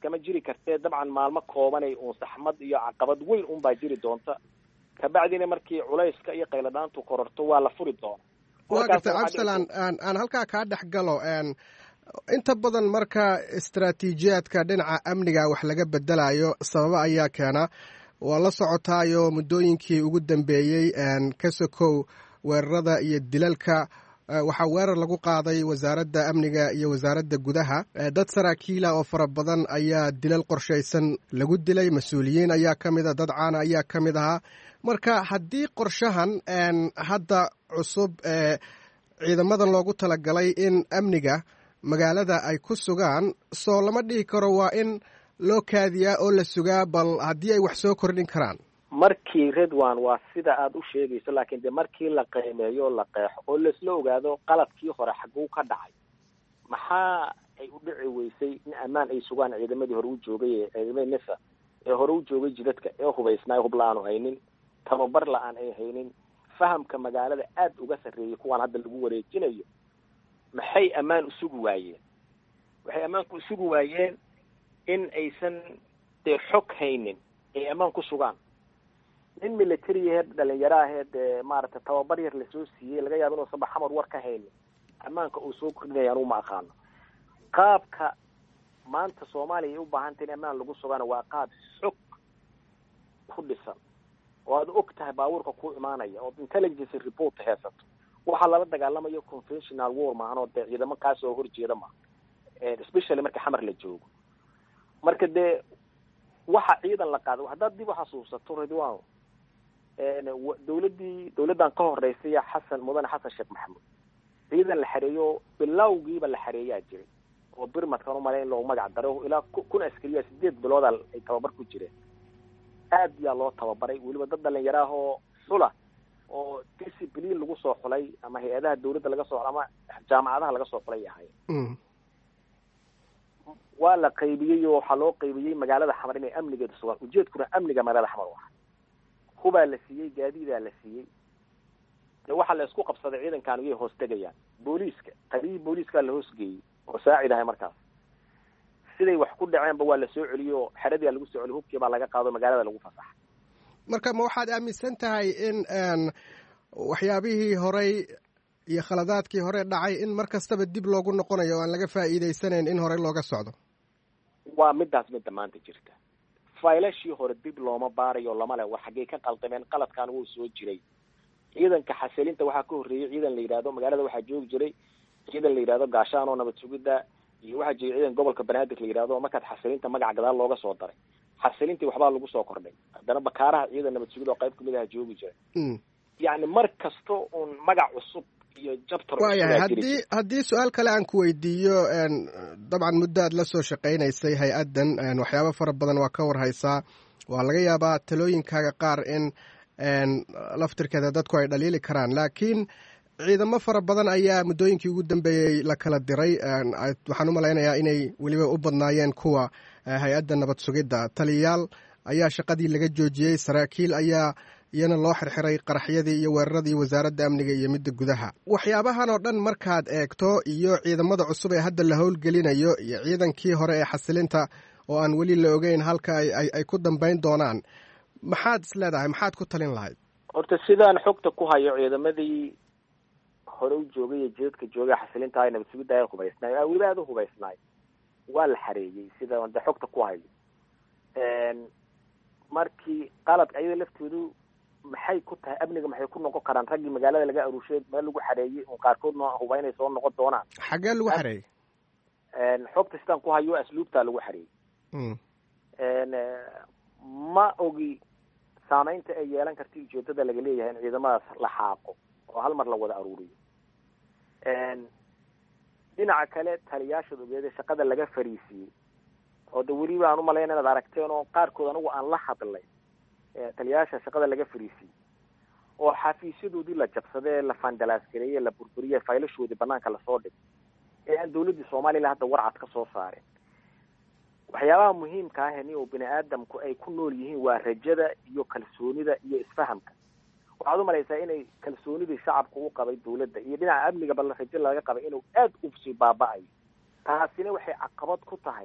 iskama jiri kartee dabcan maalmo koobanay uun saxmad iyo caqabad weyn un baa jiri doonta kabacdina markii culayska iyo qayladhaantu kororto waa la furi doona. waa gartay cabdisalaan aan halkaa kaa dhex galo inta badan marka istaraatiijiyaadka dhinaca amniga wax laga bedelayo sababo ayaa keena. waa la socotaayo muddooyinkii ugu dambeeyey ka sokow weerarada iyo dilalka waxaa weerar lagu qaaday wasaaradda amniga iyo wasaaradda gudaha. dad saraakiila oo fara badan ayaa dilal qorshaysan lagu dilay, mas-uuliyiin ayaa ka mid a, dad caana ayaa ka mid ahaa. marka haddii qorshahan hadda cusub ciidamadan loogu talagalay in amniga magaalada ay ku sugaan, soo lama dhihi karo waa in loo kaadiyaa oo la sugaa bal haddii ay wax soo kordhin karaan? markii Redwan waa sida aad u sheegayso, laakiin de markii la qiimeeyo la qeexo oo laisla ogaado qaladkii hore xaguu ka dhacay, maxaa ay u dhici weysay in ammaan ay sugaan ciidamadii hore u joogay ee ciidamada NISA ee hore u joogay jidadka ee hubaysnaa hub la-aan haynin, tababar la-aan ay haynin, fahamka magaalada aad uga sarreeyay kuwaan hadda lagu wareejinayo, maxay ammaan u sugi waayeen? waxay ammaanku u sugi waayeen in aysan dee xog haynin ay ammaan ku sugaan. nin military head dhalinyaro aheed maaragtay tababar yar lasoo siiyey laga yaabo inuu sabax xamar war ka haynin, ammaanka uu soo kordhinaya anuu ma aqaano. qaabka maanta Soomaaliya ay u baahan tahay in ammaan lagu sugaana waa qaab xog ku dhisan oo aad og tahay baabuurka ku imaanaya oo intelligence report haysato. waxaa lala dagaalamayo conventional war maahan oo dee ciidamo kaas oo horjeeda maaha, especially marka xamar la joogo. marka dee waxa ciidan la qaado haddaad dib u xasuusato Redwan dowladdan ka horeysay mudane xasan sheekh maxamuud, ciidan la xareeyo bilowgiiba la xareeyaa jiray oo birmadkan umaleyn in loogu magac daro ilaa 1,000 askariya 8 bilood ay tababar ku jireen. aad yaa loo tababaray, weliba dad dhalinyaro ah oo xula oo discipline lagu soo xulay ama hay-adaha dowladda laga soo ama jaamacadaha laga soo xulay ahay. waa la qaybiyey oo waxaa loo qaybiyey magaalada xamar inay amnigeeda sugaan. ujeedkuna amniga magaalada xamar waa hubaa la siiyey, gaadiidaa la siiyey. waxaa la isku qabsaday ciidankan way hoos tegayaan booliiska, qaybiyii booliiskaa la hoosgeeyey oo saacid ahay. markaas siday wax ku dhaceenba waa la soo celiyey oo xeradii lagu soo celiyey, hubkii baa laga qaado magaalada lagu fasaxay. marka ma waxaad aaminsan tahay in waxyaabihii horey iyo khaladaadkii hore dhacay in mar kastaba dib loogu noqonayo oo aan laga faa'iidaysanayn in horey looga socdo? waa middaas midda maanta jirta. faylashii hore dib looma baarayo, lama leh war xaggee ka qaldameen, qaladkan wuu soo jiray. ciidanka xasilinta waxaa ka horreeyey ciidan la yidhaahdo magaalada waxaa joogi jiray ciidan la yidhaahdo gaashaan oo nabad sugidda, iyo waxaa jiray ciidan gobolka banaadir la yidhaahdo. markaad xasilinta magaca gadaal looga soo daray, xasilintii waxbaa lagu soo kordhay. haddana bakaaraha ciidan nabad sugid oo qayb kamid aha joogi jiray. yacni mar kasta uun magac cusub iyo jabtar waayahay. haddii su-aal kale aan ku weydiiyo, dabcan muddo aad la soo shaqaynaysay hay-addan, waxyaabo fara badan waa ka warhaysaa. waa laga yaabaa talooyinkaaga qaar in laftirkeeda dadku ay dhaliili karaan, laakiin ciidamo fara badan ayaa muddooyinkii ugu dambeeyey la kala diray. waxaan u malaynayaa inay weliba u badnaayeen kuwa hay-adda nabad sugidda. taliyayaal ayaa shaqadii laga joojiyey, saraakiil ayaa iyana loo xirxiray qaraxyadii iyo weeraradii wasaaradda amniga iyo midda gudaha. waxyaabahan oo dhan markaad eegto iyo ciidamada cusub ee hadda la howlgelinayo iyo ciidankii hore ee xasilinta oo aan weli la ogeyn halka ay ku dambayn doonaan, maxaad is leedahay, maxaad ku talin lahayd? horta sidaan xogta ku hayo ciidamadii hore u joogay iyo jidadka joogay xasilinta ay nabad sugidda ay hubaysnaay, weliba aad u hubaysnaay, waa la xareeyey sida de xogta ku hayo. markii qaladka ayada laftoodu maxay ku tahay amniga, maxay ku noqon karaan raggii magaalada laga aruushay meel lagu xareeyey oo qaarkoodna huba inay soo noqon doonaan. xaggee lagu xareeyey? xogta sidaan ku hayo asluubtaa lagu xareeyey. ma ogi saamaynta ay yeelan karta ujeedada laga leeyahay in ciidamadaas la xaaqo oo hal mar la wada aruuriyo. dhinaca kale taliyaasha ogeeda shaqada laga fariisiyey oo de weliba aan umalayn inaad aragteen oo qaarkood anigu aan la hadlay, taliyaasha shaqada laga fariisiyey oo xafiisyadoodii la jabsadee la fandalaasgareeye la burburiyey, faylashoodii banaanka lasoo dhigay ee aan dawladdii Soomaaliya hadda warcad ka soo saareen. waxyaabaha muhiimka ah oo bini aadamku ay ku nool yihiin waa rajada iyo kalsoonida iyo isfahamka. waxaad u malaysaa inay kalsoonidii shacabku u qabay dawladda iyo dhinaca amniga bal rajo laga qabay inuu aad u sii baaba'ayo. taasina waxay caqabad ku tahay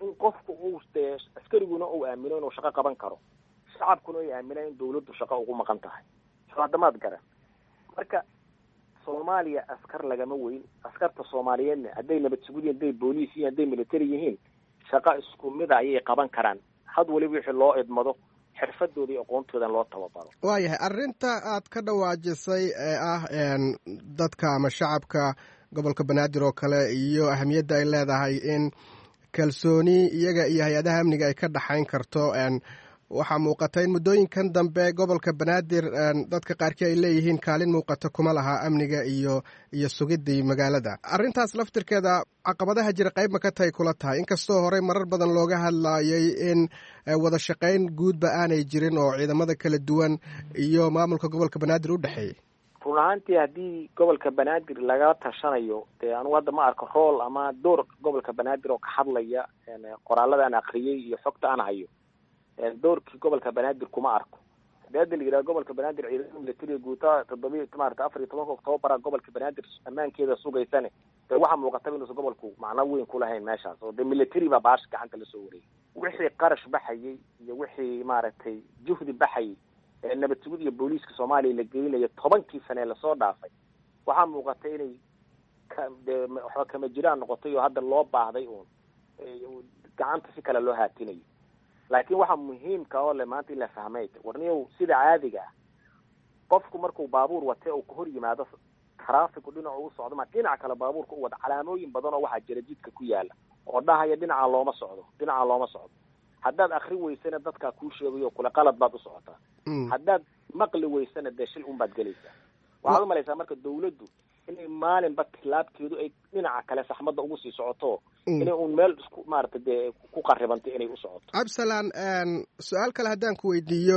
in qofku uu dee askariguna uu aamino inuu shaqo qaban karo, shacabkuna ay aaminaan in dawladdu shaqo ugu maqan tahay. haddamaad garan marka Soomaaliya askar lagama weyn, askarta Soomaaliyeedna hadday nabad sugid hadday booliis iyo hadday military yihiin shaqo isku mid ah ayay qaban karaan had waliba wixii loo idmado xirfadooda iyo aqoontooda loo tababaro. waayahay arrinta aad ka dhawaajisay ee ah dadka ama shacabka gobolka Banaadir oo kale iyo ahamiyadda ay leedahay in kalsooni iyaga iyo hay-adaha amniga ay ka dhaxayn karto, waxaa muuqata in muddooyinkan dambe gobolka Banaadir dadka qaarkii ay leeyihiin kaalin muuqata kuma laha amniga iyo sugidii magaalada. arrintaas laftirkeeda caqabadaha jira qayb ma ka tahay kula tahay, inkastoo horey marar badan looga hadlayay in wada shaqayn guudba aanay jirin oo ciidamada kala duwan iyo maamulka gobolka Banaadir u dhexeeyay? run ahaantii haddii gobolka Banaadir laga tashanayo dee anugu hadda ma arko rool ama door gobolka Banaadir oo ka hadlaya qoraalada aan akhriyay iyo xogta aan hayo. doorkii gobolka Banaadir kuma arko. hadda la yiraahdo gobolka Banaadir ciidamada military guuta 14 Oktoobar gobolka Banaadir amaankeeda sugaysane dee waxa muuqata inuu gobolku macna weyn ku lahayn meeshaas oo dee military ba baash gacanta la soo wareeyay. wixii qarash baxayay iyo wixii maaragtay juhdi baxayay nabad sugid iyo booliiska Soomaaliya la geeyay 10 sano la soo dhaafay waxa muuqata inay waxa kama jiraan noqotay oo hadda loo baahday oo gacanta si kale loo haatinayo. laakiin waxa muhiimka oo le maanta la fahmay warniyow sida caadiga ah qofku markuu baabuur watay oo ku hor yimaado traffic dhinaca uu socdo ma dhinaca kale baabuurka u wada calaamooyin badan oo waxa jira jidka ku yaala oo dhahaya dhinaca looma socdo haddaad akhri weysana dadka ku sheegayo kula qalad baad u socotaa haddaad maqli weysana dashil baad galaysaa. waxaad u malaysaa marka dawladdu inay maalinba tilaabteedu ay dhinaca kale saxmadda ugu sii socoto inay uun meel isku maartay ku qarribantay inay u socoto. Absalan su'aal kale haddaan ku weydiiyo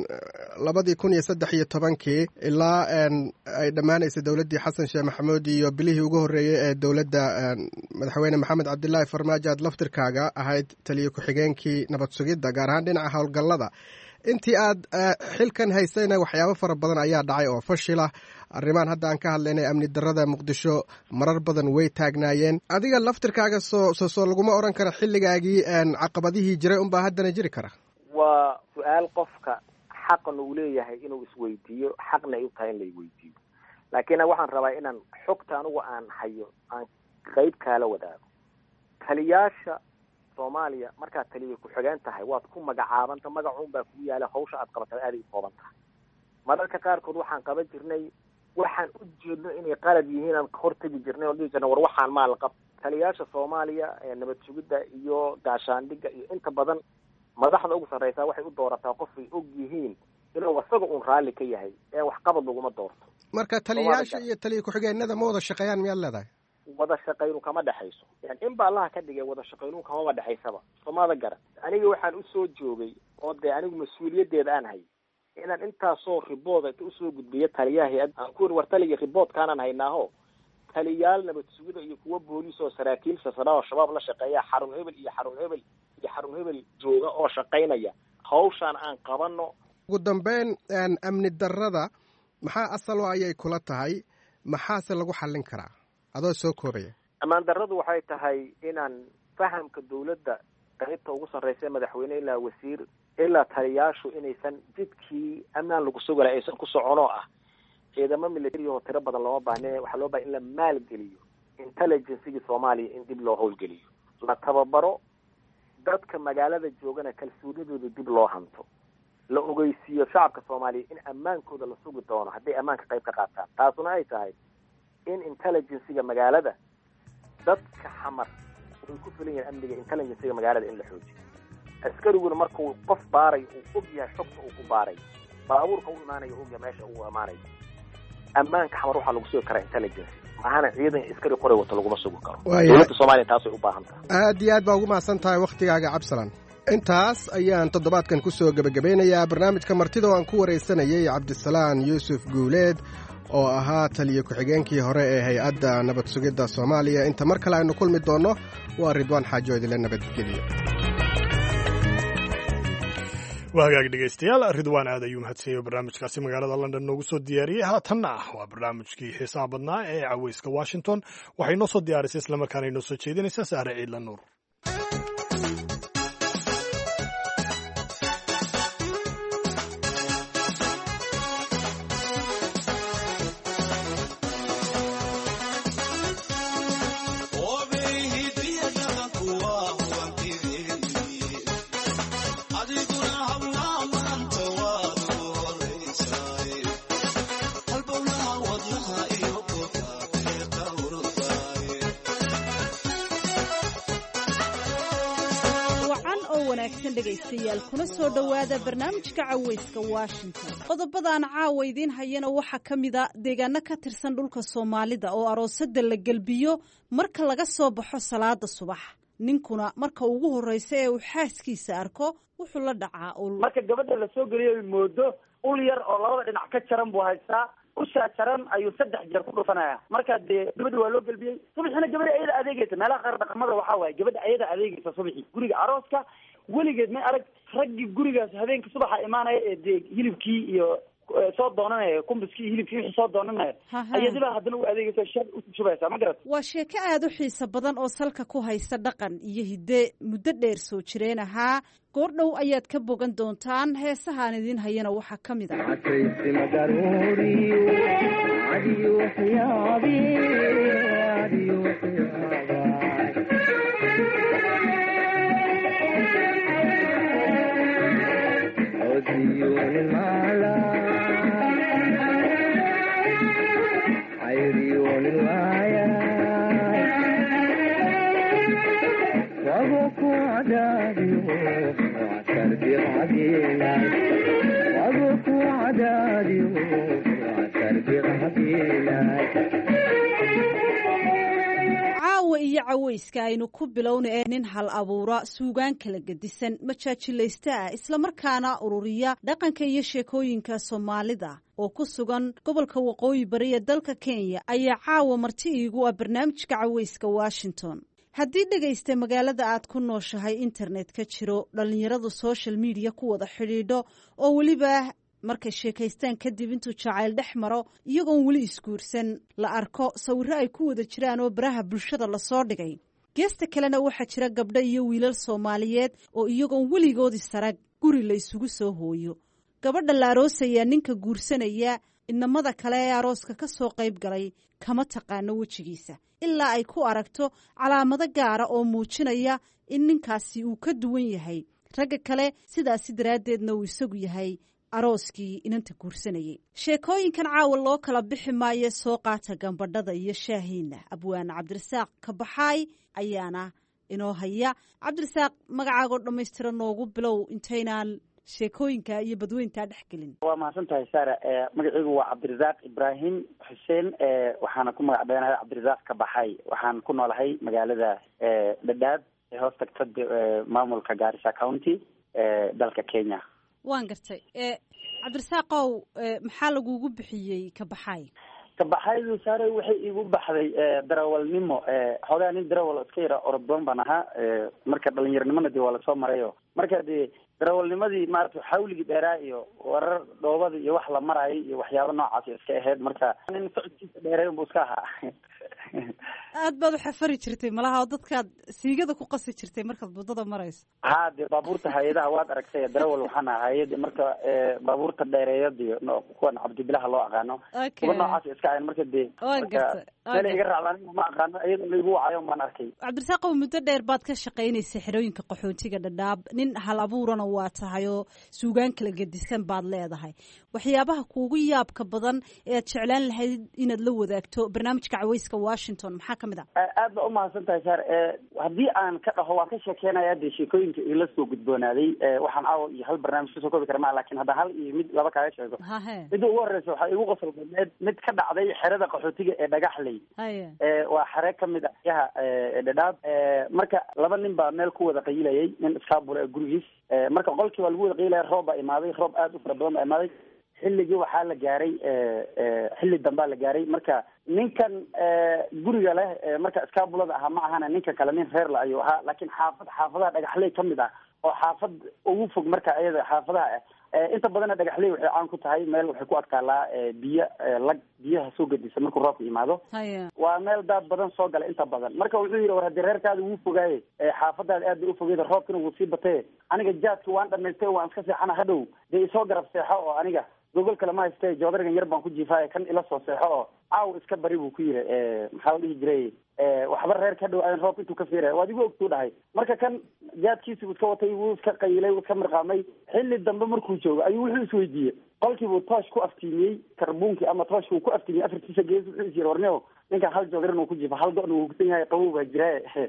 2013 ilaa ay dhammaanaysay dawladdii Xasan Sheekh Maxamuud iyo bilihii ugu horreeyay ee dawladda madaxweyne Maxamed Cabdullaahi Farmaajo aad laftirkaaga ahayd taliye ku-xigeenkii nabad sugidda gaar ahaan dhinaca howlgallada. intii aad xilkan haysayna waxyaabo fara badan ayaa dhacay oo fashila. arrimaan hadda aan ka hadlaynay amni darrada Muqdisho marar badan way taagnaayeen. adiga laftirkaaga soo laguma oran kara xilligaagii caqabadihii jiray unbaa haddana jiri kara? waa su'aal qofka xaqna uu leeyahay inuu isweydiiyo, xaqna ay u tahay in la weydiiyo. laakiin waxaan rabaa inaan xogta anigu aan hayo aan qayb kala wadaago. taliyaasha Soomaaliya markaad taliye ku xigeen tahay waad ku magacaabanta magacuun baa ku yaala hawsha aad qabatay aad u kooban tahay. mararka qaarkood waxaan qaban jirnay waxaan u jeedno inay qalad yihiin aan hortagi jirnay oo dhigana war waxaan maal qab. taliyaasha Soomaaliya ee nabad sugidda iyo gaashaandhigga iyo inta badan madaxda ugu sarreysa waxay u doorataa qof ay og yihiin inuu wasaga un raalli ka yahay ee wax qabad laguma doorto. marka taliyaasha iyo taliye ku xigeenada ma wada shaqeeyaan miyaad leedahay? wada shaqeynu kama dhaxayso. in ba Allah ka dhigay wada shaqeynu kama dhaxaysaba. Soomaalida garan aniga waxaan u soo joogay oo de anigu mas'uuliyadeeda aan hay inaan intaasoo ribooda u soo gudbiyo taliyaha aan ku wartaliga ribood kaanaan haynaaho taliyaal nabad sugida iyo kuwa booliis oo saraakiil sasana shabaab la shaqeeya xarun hebel jooga oo shaqeynaya hawshan aan qabano. ugu dambeyn amni darrada maxaa asal oo ayay kula tahay, maxaase lagu xallin karaa adoo soo koobaya? ammaan darradu waxay tahay inaan fahamka dawladda qaybta ugu sarreysa madaxweyne ilaa wasiir ilaa taliyaashu inaysan jidkii ammaan lagu sugala aysan ku socono ah ciidamo military oo tiro badan loo baahnaa. waxaa loo baahan in la maalgeliyo intelligence-ga Soomaaliya in dib loo howlgeliyo, la tababaro dadka magaalada joogana kalsoonidooda dib loo hanto, la ogeysiiyo shacabka Soomaaliya in ammaankooda la sugi doono hadday ammaanka qayb ka qaataan. taasuna ay tahay in intelligence-ga magaalada dadka xamar ay ku filan yahay amniga intelligence-ga magaalada in la xoojiyo. askariguna markuu qof baaray uu og yahay xogta uu ku baaray baabuurka u imaanayo og yahay meesha uu amaanayo ammaanka xamar waxaa lagu sugi karaa intelligence maahana ciidan askari qoray wato laguma sugi karo. dowladda Soomaaliya taas ay u baahan tahay. aad iyo aad baa ugu mahadsan tahay waqtigaaga Cabsalan. intaas ayaan toddobaadkan ku soo gabagabeynayaa barnaamijka martida oo aan ku wareysanayay Cabdisalaan Yuusuf Guuleed oo ahaa taliye ku-xigeenkii hore ee hay-adda nabad sugidda Soomaaliya. inta mar kale aynu kulmi doonno waa Ridwaan Xaajo idinle nabadgeliyo. waa hagaag dhegaystayaal, Ridwaan aad ayuu mahadsanyahay barnaamijkaasi magaalada London noogu soo diyaariyey. haatanna waa barnaamijkii xiisaha badnaa ee caweyska Washington. waxay noo soo diyaarisay islamarkaana inoo soo jeedinaysaa Saare Ciidla Nuur. wanaagsan dhegaystayaal kuna soo dhowaada barnaamijka cawayska washington. qodobadaan caawa idiin hayana waxaa ka mida deegaano ka tirsan dhulka soomaalida oo aroosada la gelbiyo marka laga soo baxo salaada subax. ninkuna marka ugu horreysa ee uu xaaskiisa arko wuxuu la dhacaa ul. marka gabadha la soo geliyo moodo ul yar oo labada dhinac ka jaran buu haystaa. ushaa jaran ayuu 3 jeer ku dhufanaya. marka dee gabadha waa loo gelbiyey. subaxina gabadha ayada adeegaysa. meelaha qaar dhaqamada waxaa waaye gabadha ayada adeegaysa subaxii guriga arooska. weligeed may arag raggii gurigaas habeenka subaxa imaanaya ee dee hilibkii iyo soo doonanaya kumbiskii hilibkii wixii soo doonanaya ayadiba haddana u adeegaysa shar u shubaysaa. ma garat waa sheeko aada u xiiso badan oo salka ku haysa dhaqan iyo hidde muddo dheer soo jireen ahaa. goordhow ayaad ka bogan doontaan. heesahaan idiin hayana waxaa ka mid caawa iyo cawayska aynu ku bilowna ee nin hal abuura suugaan kala gedisan majaajilaysta ah islamarkaana ururiya dhaqanka iyo sheekooyinka soomaalida oo ku sugan gobolka waqooyi bari ee dalka Kenya ayaa caawa marti iigu ah barnaamijka cawayska Washington. haddii dhegaysta magaalada aad ku nooshahay internet ka jiro dhalinyaradu social media ku wada xidhiidho oo weliba markay sheekaystaan kadib intuu jacayl dhex maro iyagoon weli isguursan la arko sawirro ay ku wada jiraan oo baraha bulshada lasoo dhigay. geesta kalena waxaa jira gabdho iyo wiilal Soomaaliyeed oo iyagoon weligood isarag guri la isugu soo hooyo. gabadha la aroosaya ninka guursanaya inamada kale ee arooska ka soo qayb galay kama taqaano wejigiisa ilaa ay ku aragto calaamado gaara oo muujinaya in ninkaasi uu ka duwan yahay ragga kale, sidaasi daraaddeedna uu isagu yahay arooskii inanta guursanayay. sheekooyinkan caawa loo kala bixi maayo soo qaata gambadhada iyo shaahiina. abwaan cabdirasaaq kabaxaay ayaana inoo haya. cabdirasaaq, magacaagoo dhammaystiran noogu bilow intaynaan sheekooyinka iyo badweyntaa dhex gelin. waa mahadsan tahay saara. magaciigu waa cabdirasaaq ibraahim xuseen. waxaana ku magac dheeranahay cabdirasaaq kabaxaay. waxaan ku noolahay magaalada dhadhaab ee hoos tagta maamulka Garissa County dalka Kenya. waan gartay. cabdirasaaqow, maxaa lagugu bixiyey kabaxaay? kabaxaydu saare waxay igu baxday darawalnimo. xoogaa nin darawal iska yara oroddoon baan ahaa. marka dhalinyaronimona dee waa lasoo marayo. marka dee darawalnimadii maarata xawligii dheeraa iyo warar dhoobada iyo wax la maraayo iyo waxyaabo noocaas iska ahayd. marka nin socodkiisa dheeray unbuu iska ahaa. aad baad u xafari jirtay malaha oo dadkaad siigada ku qasi jirtay markaad waddada marayso. ha dee baabuurta hay-adaha waad aragtay. darawal waxaan ahaa hay-ada marka baabuurta dheereeyadiyo kuwan cabdibilaha loo aqaano kuwa noocaas iska ahayn. marka dee meel iga raacdaan ma aqaano iyada laigu wacayo baan arkay. cabdirasaaqow, muddo dheer baad ka shaqaynaysa xerooyinka qaxootiga Dhadhaab. nin hal abuurana waa tahay oo suugaan kala gedisan baad leedahay. waxyaabaha kuugu yaabka badan ee aad jeclaan lahayd inaad la wadaagto barnaamijka cawayska Washington maxaa ka mid ah? aad baa umahadsan tahay saar. haddii aan ka dhaho waan ka sheekeynaya dee sheekooyinka ila soo gudboonaaday. waxaan caawa iyo hal barnaamij kasoo koobi kara maa, laakiin hadda hal iyo mid laba kaaga sheego. midda ugu horeysa waxaa igu qosol badneed mid ka dhacday xerada qaxootiga ee Dhagaxley. waa xere ka mid ah yaha Dhadhaab. marka laba nin baa meel ku wada qayilayay. nin iskaabula ee gurigiis. marka qolkii waa lagu wada qayilaya. roob baa imaaday. roob aad u fara badan baa imaaday. xilligii waxaa la gaaray xilli dambaa la gaaray. marka ninkan guriga leh marka iskaabulada ahaa ma ahana ninka kale nin reer la ayuu ahaa. laakiin xaafadaha Dhagaxley ka mid ah oo xaafad ugu fog marka iyada xaafadaha inta badana Dhagaxley waxay caan ku tahay meel waxay ku adkaalaa biyo lag biyaha soo gedisa markuu roobka imaado. waa meel daad badan soo gala inta badan. marka wuxuu yidhi war haddii reerkaada wuu fogaaye xaafadaada aad bay u fogeeda roobkina wuu sii batay. aniga jaadki waan dhamaystay waan iska seexana hadhow dee isoo garab seexo oo aniga gogol kale ma haystay joodarigan yar baan ku jiifaaya kan ila soo seexo oo caaw iska bari buu ku yidhi. maxaa la dhihi jiray waxba reer ka dhow aan roob intuu ka fiiraya waad igu ogtuu dhahay. marka kan jaadkiisi buu iska watay. wuu iska qayilay. wuu iska mirqaamay. xilli dambe markuu joogo ayuu wuxuu isweydiiyey. qolkii buu toosh ku aftiimiyey. karbuunkii ama tooshkuu ku aftiimiyey afartiisa gees. wuxuu is yiri warneo ninkan hal joodarin uu ku jiifa hal go-na wuu kusan yahay qabow baa jira.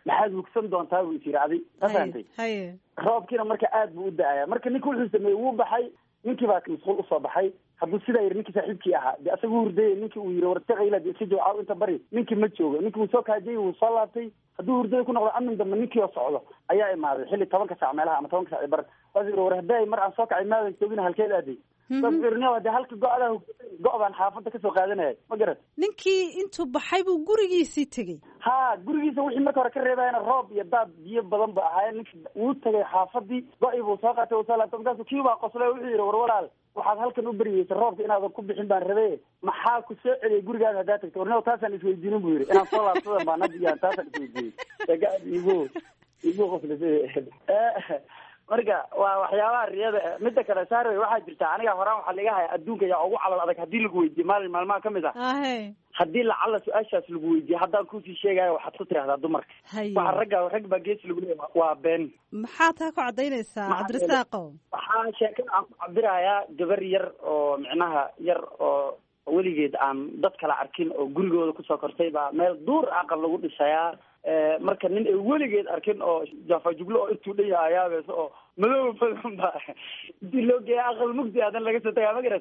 maxaad hugsan doontaa buu is yiri adi ma fahantay roobkiina marka aad buu u da-aya marka ninka wuxuu sameeyey wuu baxay ninkii baa masquul usoo baxay hadduu sidaa yiri ninkii saaxiibkii ahaa de asaga hurdayay ninkii uu yiri wartaqayla de iska jooga inta bari ninkii ma joogo ninkii wuu soo kaajayay wuu soo laabtay hadduu hurdaya ku noqdo amin dambe ninkii oo socdo ayaa imaaday xilli 10 saac meelaha ama 10 saac bar waas yiri war haday mar aan soo kacay maadan joogin halkeed aaday sabirnaa wada halka go-daan xaafadda kasoo qaadanaya ma garat ninkii intuu baxay buu gurigiisii tegey ha gurigiisa wixii marka hore ka reebayana roob iyo daad biyo badan ba ahaayeen ninkii wuu tagay xaafadii go-i buu soo qaatay uu soo laabtay markaasuu kii baa qoslay wuxuu yidhi war walaal waxaad halkan u beryeysa roobka inaadan ku bixin baan rabe maxaa ku soo celiyay gurigaada haddaa tagto warneo taasaan isweydiinin buu yidhi inaan soo laabtada baan hadiyaan taasaan isweydiiyey igu qoslisay marka waa waxyaabaha riyada midda kale saarway waxaa jirta aniga horaan waxaa laga haya adduunka yaa ugu calal adag haddii lagu weydiiyo maalmaha kamid ah haddii lacala su-aashaas lagu weydiiyo haddaan kusii sheegayo waxaad ku tirahdaa dumarka waxa rag baa gees lagu leeya waa been maxaa taa ku cadaynaysaa cabdirasaaqo waxaa sheekada aan ku cabirayaa gabar yar oo micnaha yar oo weligeed aan dad kala arkin oo gurigooda kusoo kortay baa meel duur aqal lagu dhisayaa marka nin ay weligeed arkin oo jafajuglo oo intuu dhan yahay ayaabees oo madow badan ba intii loo geeya aqal mugdi aadan laga soo tagaa ma garat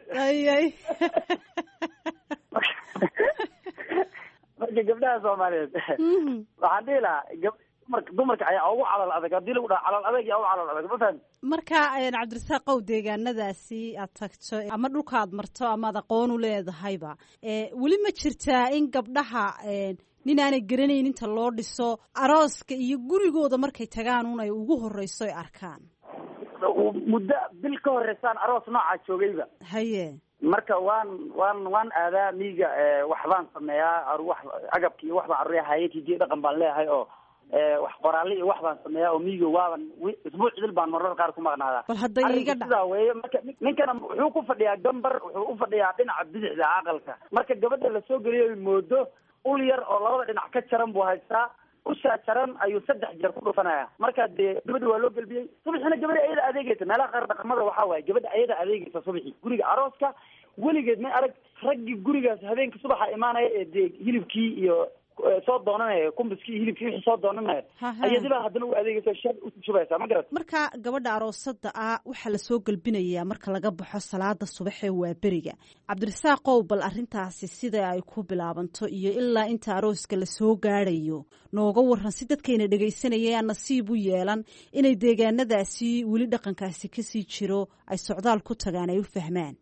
marka gabdhaha soomaaliyeed waxaan dhihi lahaa dumarka ayaa ugu calal adag haddii lagu dhaha calal adag yaa ugu calal adag ma fahan marka cabdirasaaqow deegaanadaasi aad tagto ama dhulka aad marto ama ad aqoon u leedahayba weli ma jirtaa in gabdhaha nin aanay garanayn inta loo dhiso arooska iyo gurigooda markay tagaan un ay ugu horeyso ay arkaan muddo bil ka horeysaan aroos noocaa joogayba haye marka waan aadaa miiga waxbaan sameeyaa wax agabki iyo waxbaan aruya hayatiijiya dhaqan baan leeyahay oo wax qoraalli iyo wax baan sameeyaa oo miiga waaban isbuuc idil baan marar qaar ku maqnaadaa bal hadday iga sidaa weeye marka ninkana wuxuu ku fadhiyaa gambar wuxuu u fadhiyaa dhinaca bidixda aqalka marka gabadha lasoo geliyo moodo ul yar oo labada dhinac ka jaran buu haystaa ushaa jaran ayuu 3 jeer ku dhufanaya marka dee gabadha waa loo gelbiyey subaxina gabadha ayada adeegaysa meelaha qaar dhaqamada waxaa waaye gabadha ayada adeegaysa subaxii guriga arooska weligeed may arag raggii gurigaas habeenka subaxa imaanaya ee dee hilibkii iyo soo doonanaya kumbiskii hilibkii wixii soo doonanaya ayadibaa haddana u adeegaysa shar ushubaysaa ma garat marka gabadha aroosada ah waxaa lasoo gelbinayaa marka laga baxo salaada subax ee waa beriga cabdirasaaqow bal arrintaasi sida ay ku bilaabanto iyo ilaa inta arooska lasoo gaadhayo nooga waran si dadkayna dhegaysanaya aan nasiib u yeelan inay deegaanadaasi weli dhaqankaasi kasii jiro ay socdaal ku tagaan ay u fahmaan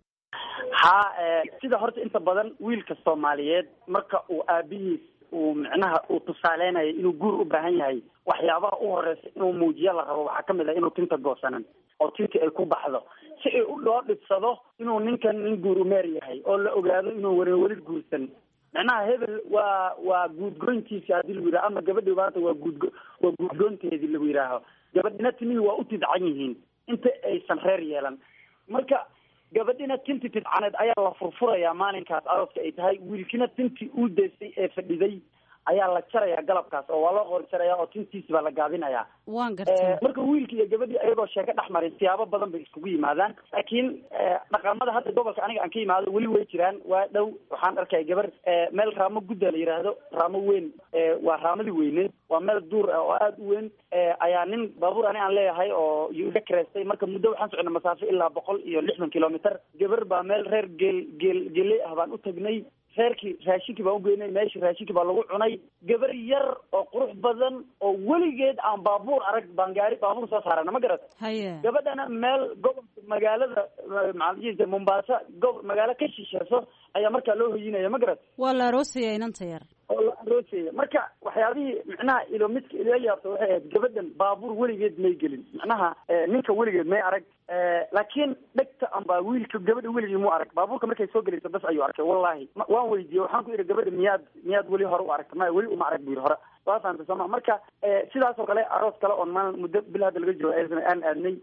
sida horta inta badan wiilka soomaaliyeed marka uu aabihiis uu micnaha uu tusaaleynayo inuu guur u baahan yahay waxyaabaha u horeysa inuu muujiyo la rabo waxaa kamid ah inuu tinta goosanan oo tinta ay ku baxdo si ay u loo dhibsado inuu ninkan nin guur umeer yahay oo la ogaado inuu weli guursan micnaha hebel waa guudgoyntiisa haddii lagu yidhaha ama gabadhi maanta waa guudgoynteedii lagu yidhaaho gabadhina timihii waa u tidcan yihiin inta aysan reer yeelan marka gabadhina tinti tidcaneed ayaa la furfurayaa maalinkaas arooska ay tahay wiilkina tintii uu daysay ee fadhiday ayaa la jarayaa galabkaas oo waa loo qor jarayaa oo tintiisi baa la gaabinayaa waan gartay marka wiilkii iyo gabadhii ayagoo sheeko dhex marin siyaabo badan bay iskugu yimaadaan laakiin dhaqamada hadda gobolka aniga aan ka yimaado weli way jiraan waa dhow waxaan arkaya gabar meel raamo gudda la yidhaahdo raamo weyn waa raamadii weyneed waa meel duur ah oo aada u weyn ayaa nin baabuur ani aan leeyahay oo iyo iga kareystay marka muddo waxaan socnay masaafo ilaa 160 kilomitr gabar baa meel reer geeley ah baan u tagnay reerkii raashinkii baan ugeynay meeshii raashinkii baa lagu cunay gabar yar oo qurux badan oo weligeed aan baabuur arag baan gaari baabuur soo saarana ma garata gabadhana meel gobolka magaalada maxaa Mombasa magaalo ka shisheeso ayaa markaa loo hoyinaya ma garata waa la aroosaya inanta yar oo la aroosaya marka waxyaabihii micnaha ilo midka ila yaabta waxay ahayd gabadhan baabuur weligeed may gelin micnaha ninka weligeed may arag laakiin dhegta amba wiilka gabadha weligii mu arag baabuurka markay soo gelayso bas ayuu arkay wallahi waan weydiiyey waxaan ku idhi gabadha miyaad weli hore u aragta maya weli uma arag buu yidhi hore waa fahamtay sooma marka sidaas oo kale aroos kale oon maalin muddo bil hadda laga jiro aan aadnay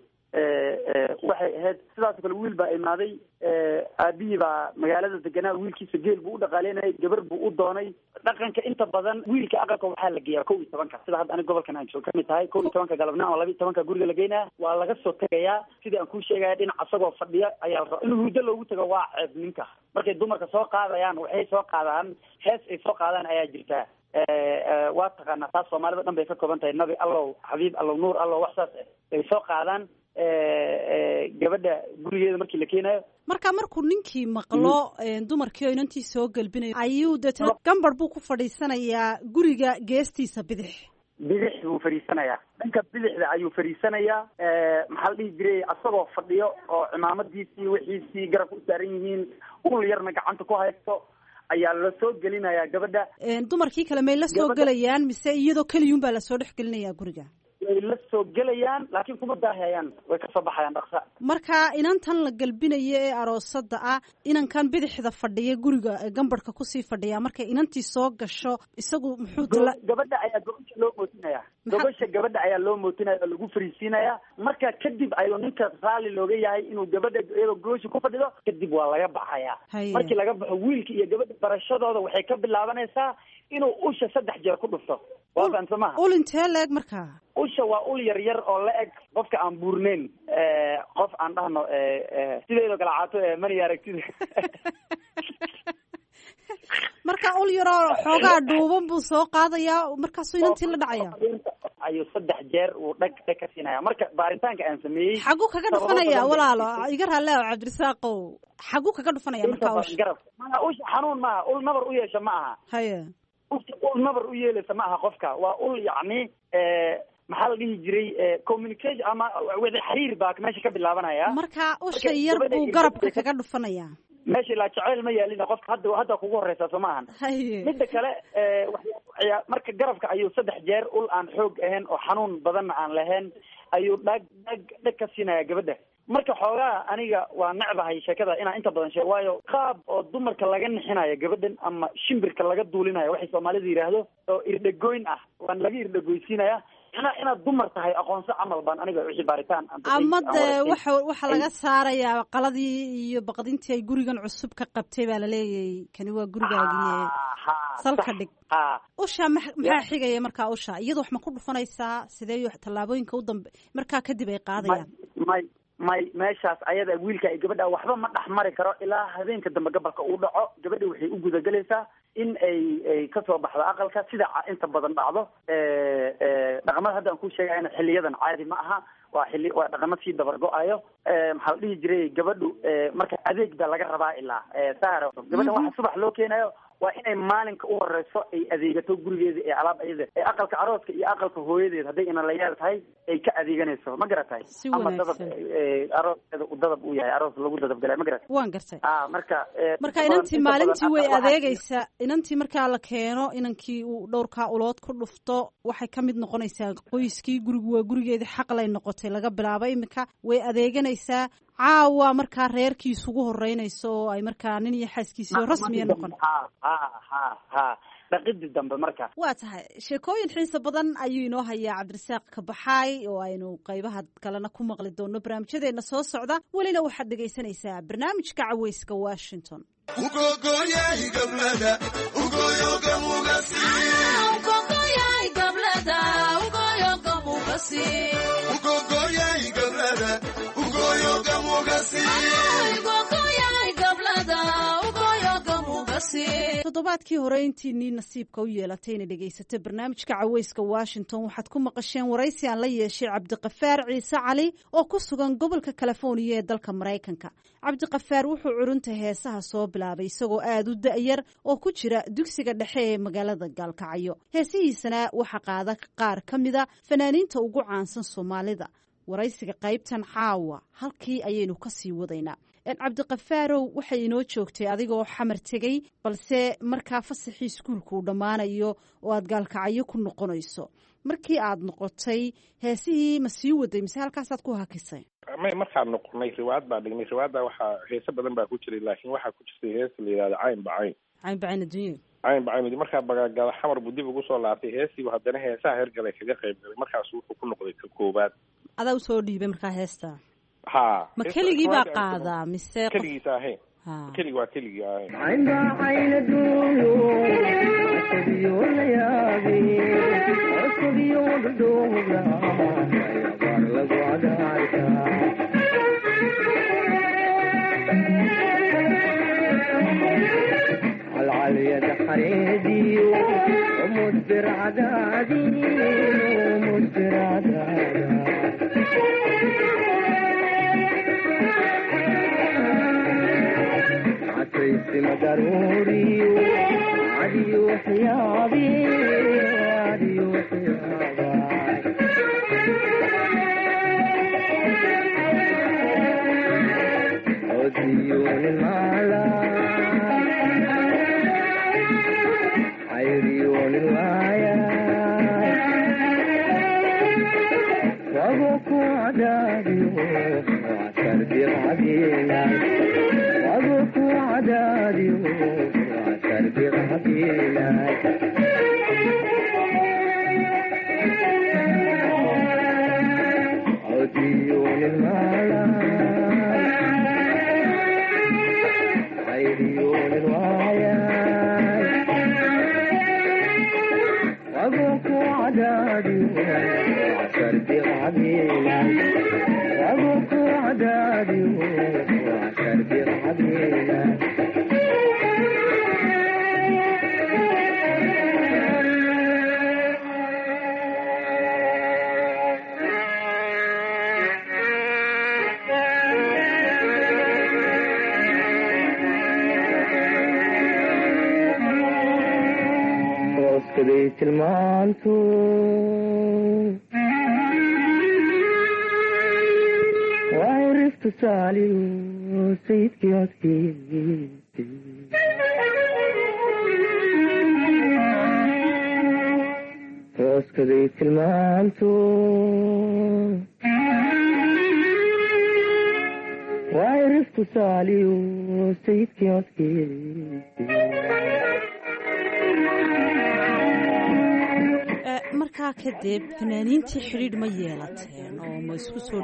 waxay ahayd sidaasoo kale wiil baa imaaday aabihii baa magaalada deganaa wiilkiisa geel buu u dhaqaaleynayay gabar buu u doonay dhaqanka inta badan wiilka aqalka waxaa la geeyaa 11 sida hadda aniga gobolkan aan joog kamid tahay 11 galabnimo 12 guriga la geynaa waa laga soo tagayaa sidii aan kuu sheegaya dhinac asagoo fadhiya ayaa la rabaa in hurdo loogu tago waa ceeb ninka markay dumarka soo qaadayaan waxay soo qaadaan hees ay soo qaadaan ayaa jirtaa waa taqaanaa taas soomaalida dhan bay ka kooban tahay nabi allow xabiib allow nuur allow wax saas ay soo qaadaan gabadha gurigeeda markii la keenayo. marka markuu ninkii maqlo dumarkii oo inantii soo galbinayo ayuu deetna gambar buu ku fadhiisanayaa guriga geestiisa bidix buu fadhiisanayaa dhanka bidixda ayuu fadhiisanayaa maxaa la dhihi jiray asagoo fadhiyo oo cimaamadiisii wixiisii garabka u saaran yihiin ul yarna gacanta ku haysto ayaa la soo gelinayaa gabadha. dumarkii kale may la soo gelayaan mise iyadoo keliyuun baa lasoo dhex gelinayaa guriga? way la soo gelayaan laakiin kuma daahayaan, way kasoo baxayaan dhaqsa. marka inantan la galbinayo ee aroosada ah inankan bidixda fadhiya guriga gambarhka kusii fadhiya markay inantii soo gasho isagu muxuu gabadha ayaa gogosha loo mootinaya gogosha gabadha ayaa loo mootinaya oo lagu fariisiinaya marka kadib ayuu ninka raali looga yahay inuu gabadha iyadoo gogosha ku fadhido kadib waa laga baxaya. markii laga baxo wiilka iyo gabadha barashadooda waxay ka bilaabanaysaa inuu usha 3 jeer ku dhufto. waa fahamsan maha? ul intee la-eg markaa? usha waa ul yar yar oo la eg qofka aan buurneyn, qof aan dhahno sideedoo kale caato mani aragtida. marka ul yaroo xoogaa dhuuban buu soo qaadayaa markaasuu inantii la dhacaya ayuu 3 jeer uu dhag ka siinaya. marka baaritaanka aan sameeyey xaguu kaga dhufanaya walaalo iga raale Cabdirasaaqow xaguu kaga dhufanaya marka usha xanuun maaha, ul nabar u yeesha ma aha. haye ul nabar u yeelaysa ma aha qofka, waa ul yacni maxaa la dhihi jiray communication ama wada xiriir baa meesha ka bilaabanaya. marka usha yar buu garabka kaga dhufanaya meesha ilaa jacayl ma yaalina qofka hadda kugu horeysa soo maahan. midda kale marka garabka ayuu 3 jeer ul aan xoog ahayn oo xanuun badanna aan lahayn ayuu dhag ka siinaya gabadha. marka xoogaa aniga waa necbahay sheekada inaan inta badan sheego, waayo qaab oo dumarka laga nixinayo gabadhan ama shimbirka laga duulinayo waxay soomaalida yidhaahdo oo irdhagoyn ah waan laga irdhagoysiinaya inaad dumar tahay aqoonso camal baan aniga wixii baaritaan ama dee waxa laga saarayaa qaladii iyo baqdintii ay gurigan cusub ka qabtay baa laleeyahay kani waa gurigaagii salka dhig. usha maxaa xigaya markaa? usha iyada wax ma ku dhufanaysaa? sidee tallaabooyinka u dambe markaa kadib ay qaadayaan? may meeshaas ayada wiilka ay gabadha waxba ma dhex mari karo ilaa habeenka dambe gabalka uu dhaco. gabadha waxay u gudagelaysaa in ay kasoo baxdo aqalka sida inta badan dhacdo. dhaqamada hadda aan ku sheegayna xiliyadan caadi ma aha, waa dhaqamo sii dabar go-ayo. maxaa la dhihi jiray gabadhu marka adeeg baa laga rabaa ilaa saaro gabadha waxa subax loo keenayo waa inay maalinka u horeyso ay adeegato gurigeeda ee alaab ayada ee aqalka arooska iyo aqalka hooyadeed hadday inalayaal tahay ay ka adeeganayso. ma garatahay? ama dadab arooskeeda u dadab u yahay aroos lagu dadab galay. ma garatay? waan gartay. marka inantii maalintii way adeegaysaa. inantii markaa la keeno inankii uu dhowrkaa ulood ku dhufto waxay ka mid noqonaysaa qoyskii gurigu waa gurigeedii xaqlay noqotay laga bilaabo imika way adeeganaysaa. caawa markaa reerkii isugu horeynayso oo ay markaa nin iyo xaaskiisii rasmiya noqon. dhaqidii dambe marka waa tahay sheekooyin xiiso badan ayuu inoo hayaa Cabdirasaaq Kabaxaay oo aynu qaybaha kalena ku maqli doono barnaamijyadeena soo socda. welina waxaad dhegaysanaysaa barnaamijka Caweyska Washington. toddobaadkii hore intiinii nasiibka u yeelatay inay dhegaysato barnaamijka Caweyska Washington waxaad ku maqasheen waraysi aan la yeeshay Cabdiqafaar Ciise Cali oo ku sugan gobolka California ee dalka Mareykanka. Cabdiqafaar wuxuu curunta heesaha soo bilaabay isagoo aad u da'yar oo ku jira dugsiga dhexe ee magaalada Gaalkacyo. heesihiisana waxa qaada qaar ka mida fanaaniinta ugu caansan Soomaalida. waraysiga qaybtan caawa halkii ayaynu ka sii wadaynaa. Cabdiqafaarow waxay inoo joogtay adigoo xamar tegey balse markaa fasaxii iskuulka uu dhammaanayo oo aad Gaalkacyo ku noqonayso. markii aad noqotay heesihii ma sii waday mise halkaasaad ku hakisay? markaan noqonay riwaayad baa dhignay. riwaayadda waxaa heese badan baa ku jiray, laakiin waxaa ku jirtay hees la yidhahdo cayn bacayn. cayn bacayn adduunyo. cayn bacayn markaa bagagala xamar buu dib ugu soo laabtay heestii haddana heesaha hergalay kaga qayb galay. markaas wuxuu ku noqday ka koobaad. adaa usoo dhiibay markaa heesta? ha ma keligii baa qaadaa mise keligiisa ahayn? keligi waa keligii ahayn. cayn bacayn adduunyo asabiyo la yaabi asabiyo dhudhuuga baar lagu cadaayta calcaliyada xareediyo tilmaantu waa riftu saaliyo sayidkii codkiisi hooskaday tilmaantu waa riftu saaliyo sayidkii codkiisi. markaa kadib fanaaniintii xidhiidh ma yeelateen oo ma isku soo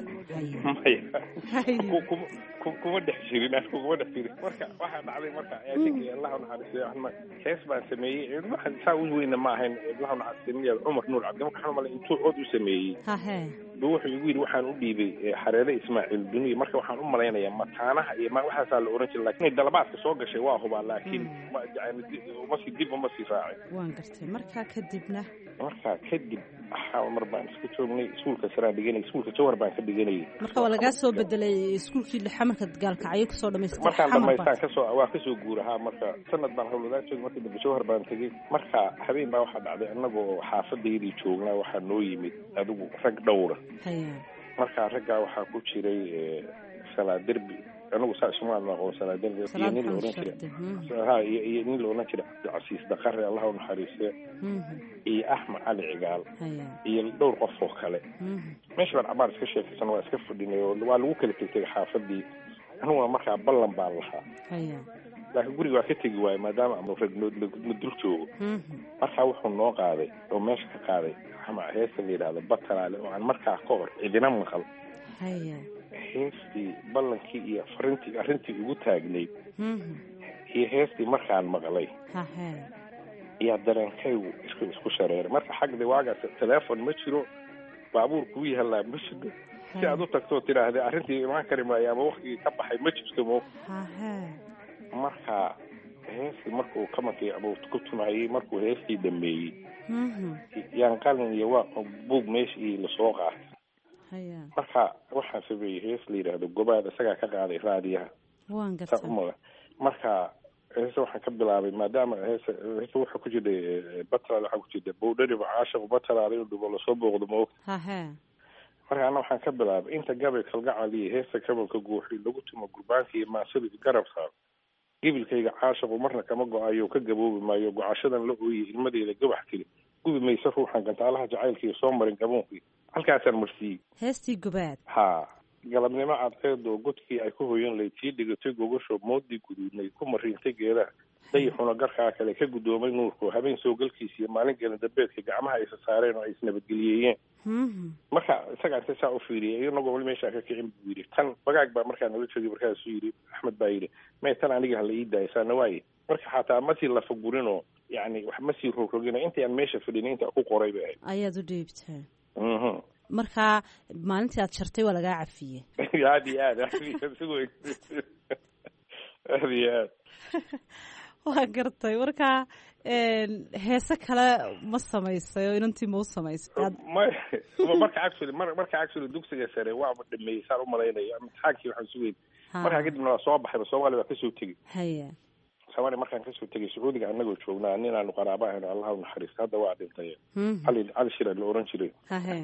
kuma dhex jirin marka waxaa dhacday marka allah naxariisto hees baan sameeyey saa u weyna ma ahayn allah naxariisto cumar nuur cabdi marka waxaan malay intuu cod u sameeyey wuxuu igu yidhi waxaan u dhiibay xareere ismaaciil duniya marka waxaan u malaynayaa mataanaha iyo waxaasaa la oran jiray laakiin dalabaadka soo gashay waa hubaa laakiin umasi dib uma sii raacay. waan gartay markaa kadib mar baan isku joognay iskuulka saraan dhiganay iskuulka jawhar baan ka dhiganayay marka waa lagaa soo bedelay iskuulkii lixa markaad gaalkacyo kasoo dhamaystay markaan dhamaystaan waa kasoo guurahaa marka sanad baan hawlwadaan joogay markii dambe jawhar baan tegey marka habeen baa waxaa dhacday annagoo xaafadaydii joognaa waxaa noo yimid adigu rag dhowra markaa raggaa waxaa ku jiray salaad derbi anigu saa ismaan aqoon salaad derbi iyo nin la oran jiray iyo nin la oran jiray cabdicasiis daqare allah u naxariiste iyo axmed cali cigaal iyo dhowr qof oo kale meesha baan cabaar iska sheekaysan waa iska fadhinay oo waa lagu kala tegtay xaafadii aniguna markaa ballan baan lahaa laakiin guriga waa ka tegi waayo maadaama ama ragnood ma dul joogo markaa wuxuu noo qaaday oo meesha ka qaaday heesta la yidhaahdo batalaale oo aan markaa ka hor cidina maqal heestii ballankii iyo farintii arrintii ugu taagnayd iyo heestii markaan maqlay iyo dareenkaygu isku shareeray marka xagda waagaas teleefon ma jiro baabuur kuu yahalaa ma jiro si aad u tagtoo tidhaahda arrintii imaan kari maayo ama waktigii ka baxay ma jirto mo marka heestii markuu kamankii abuu ku tumayey markuu heestii dhameeyey yaan qalin iyo waa buug meeshii lasoo qaatay marka waxaan sameeyey hees la yidhaahdo gobaad isagaa ka qaaday raadiyaha marka heese waxaan ka bilaabay maadaama heese waxaa ku jirta batalaale waxaa ku jirta bowdhariba caashaq batalaale inuu dhubo lasoo booqdo maogta marka ana waxaan ka bilaabay inta gabay kalgacaliya heesta kabanka guuxi lagu tumo gurbaanka iyo maasada garab saar gibilkayga caashaqu marna kama go-ayo ka gaboobi maayo gocashadan la ooyey ilmadeeda gabax tiri gubi mayse ruuxan gantaalaha jacaylkaiyo soo marin gaboonkii halkaasaan marsiiyey heestii gobaad galabnimo cadceed oo godkii ay ku hoyan layd sii dhigatay gogasho moodii guduudnay ku mariintay geedaha dayixuna garkaa kale ka guddoomay nuurku habeen soo galkiisa iyo maalin gelin dambeedka gacmaha aysa saareen oo ay isnabadgeliyeeyeen marka isagaa inta saa u fiiriyay inagoo wali meeshaa ka kicin buu yidhi tan bagaag baa markaa nala joogay markaasuu yidhi axmed baa yidhi may tan aniga hala ii daayasaana waaye marka xataa masii lafa gurinoo yani wax masii rogrogina intii aan meesha fadhin inta ku qoray bay ahayd ayaad u dhiibtaa marka maalintii aad jartay waa lagaa cafiyey aad iyo aad aad iyo aad waa gartay marka heese kale ma samaysay oo inantii ma u samaysay marka actually dugsiga sare waa dhameeyay saan u malaynaya imtixaankii waxaan sugay markaa kadibna waa soo baxayba Soomaaliya waa kasoo tegey haya Soomaaliya markaan kasoo tegey Sacuudiga anagoo joognaa nin aanu qaraabo ahayn Allah u naxariisto hadda waa dhintay Ali Shira la oran jiray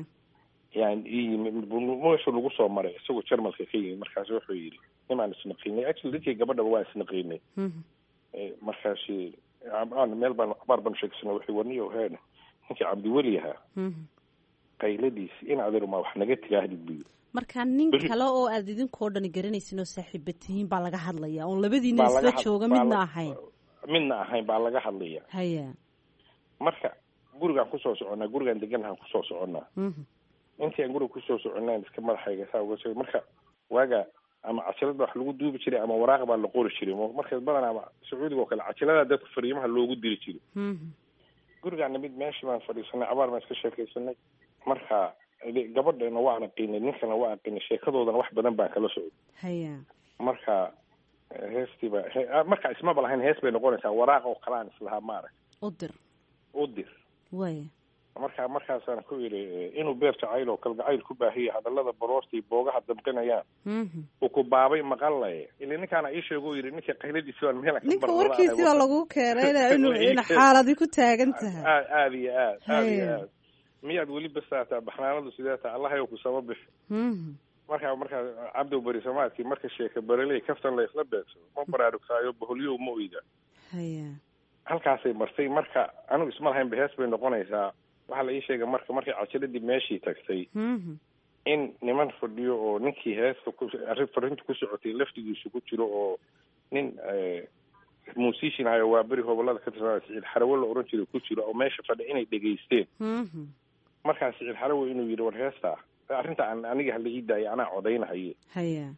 yani meesha lagu soo maray isagoo Jarmalka ka yimid markaas wuxuu yiri nimaan isnaqiinay actually dadkii gabadhaba waa isnaqiinay markaas aan meel baan akhbaar ban sheegsanay wuxuu waniyo heena ninkii Cabdi Wali ahaa qayladiis in adeeruma wax naga tiraahdid biyo marka nin kale oo aad idinkoo dhan garanaysin oo saaxiibatihiin baa laga hadlaya oo labadiina isla jooga midna ahayn baa laga hadlaya haya marka gurigaan ku soo soconaa gurigaan deganahan ku soo soconaa intii aan guriga ku soo soconaa iska madaxayga saa uga soo marka waaga ama cajalada wax lagu duubi jiray ama waraaq baa la qori jiray marka badan ama Sacuudiga oo kale cajalada dadka fariimaha loogu diri jiray gurigaan mid meesha baan fadhiisanay abaar ma iska sheekaysanay marka gabadhana waa aqoonay ninkana waa aqoonay sheekadoodana wax badan baan kala socday haya marka heestiba marka isma balahayn hees bay noqonaysaa waraaq oo kalaan islaha maarag udir way markaasaan ku yiri inuu beerta cayl oo kalgacayl ku baahiyo hadallada baroortii boogaha damqinayaan uu ku baabay maqalay ilaa ninkaana ii sheego yiri ninka qayladiisa waa meel ka barnaamij ninka warkiisa waa lagu keenay inuu xaaladi ku taagan tahay aad iyo aad miyaad weli basaata baxnaanadu sideeta Allah ayu ku sabab marka Cabdi Bari Soomaaliya marka sheeka baralay kaftan la isla beeso ma baraarugtaayo boholiyo ma oida haya halkaasay martay marka anigu isma lahayn bees bay noqonaysaa waxa la ii sheegay markay cajiladii meeshii tagtay in niman fadhiyo oo ninkii heesta ku fariinta ku socotay laftigiisu ku jiro oo nin musician ayo waa bari hobolada ka tirsan Saciid Xarawe la oran jiray ku jiro oo meesha fadhiyo inay dhageysteen markaas Saciid Xarawe inuu yiri war heesta arrinta aniga hal ii daayay ana codeynahay haya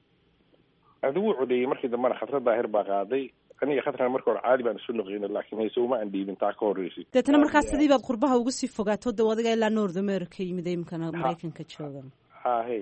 adigu codeeyay markii dambe khatrad daahir baa qaaday aniga khatrad markii hore caadi baan isu noqonay laakiin hayso uma aan dhiibin taa ka horeysay dadna markaas sidii baad qurbaha ugu sii fogaato dawadiga ilaa North America yimid imkana Mareykanka joogan hey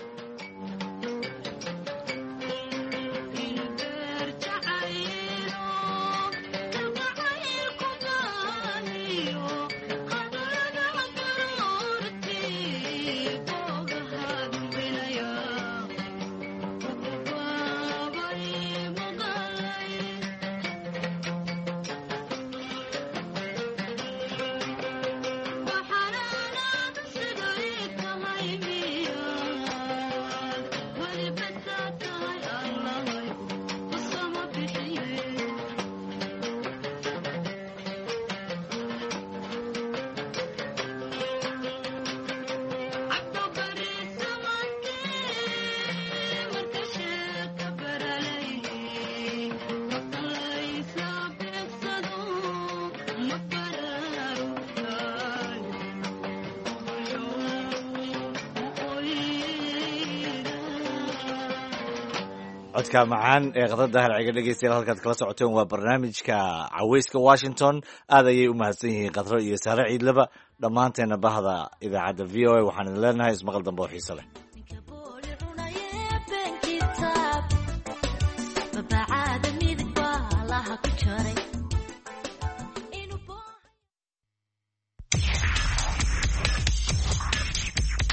codka macaan ee qadada harciga dhegeystayaal halkaad kala socoteen waa barnaamijka Caweyska Washington aad ayay u mahadsan yihiin Qadro iyo Saare Ciidlaba dhammaanteena bahda idaacadda VOA waxaan idin leenahay ismaqal dambe oo xiiso leh babacaada midba laha ku jaray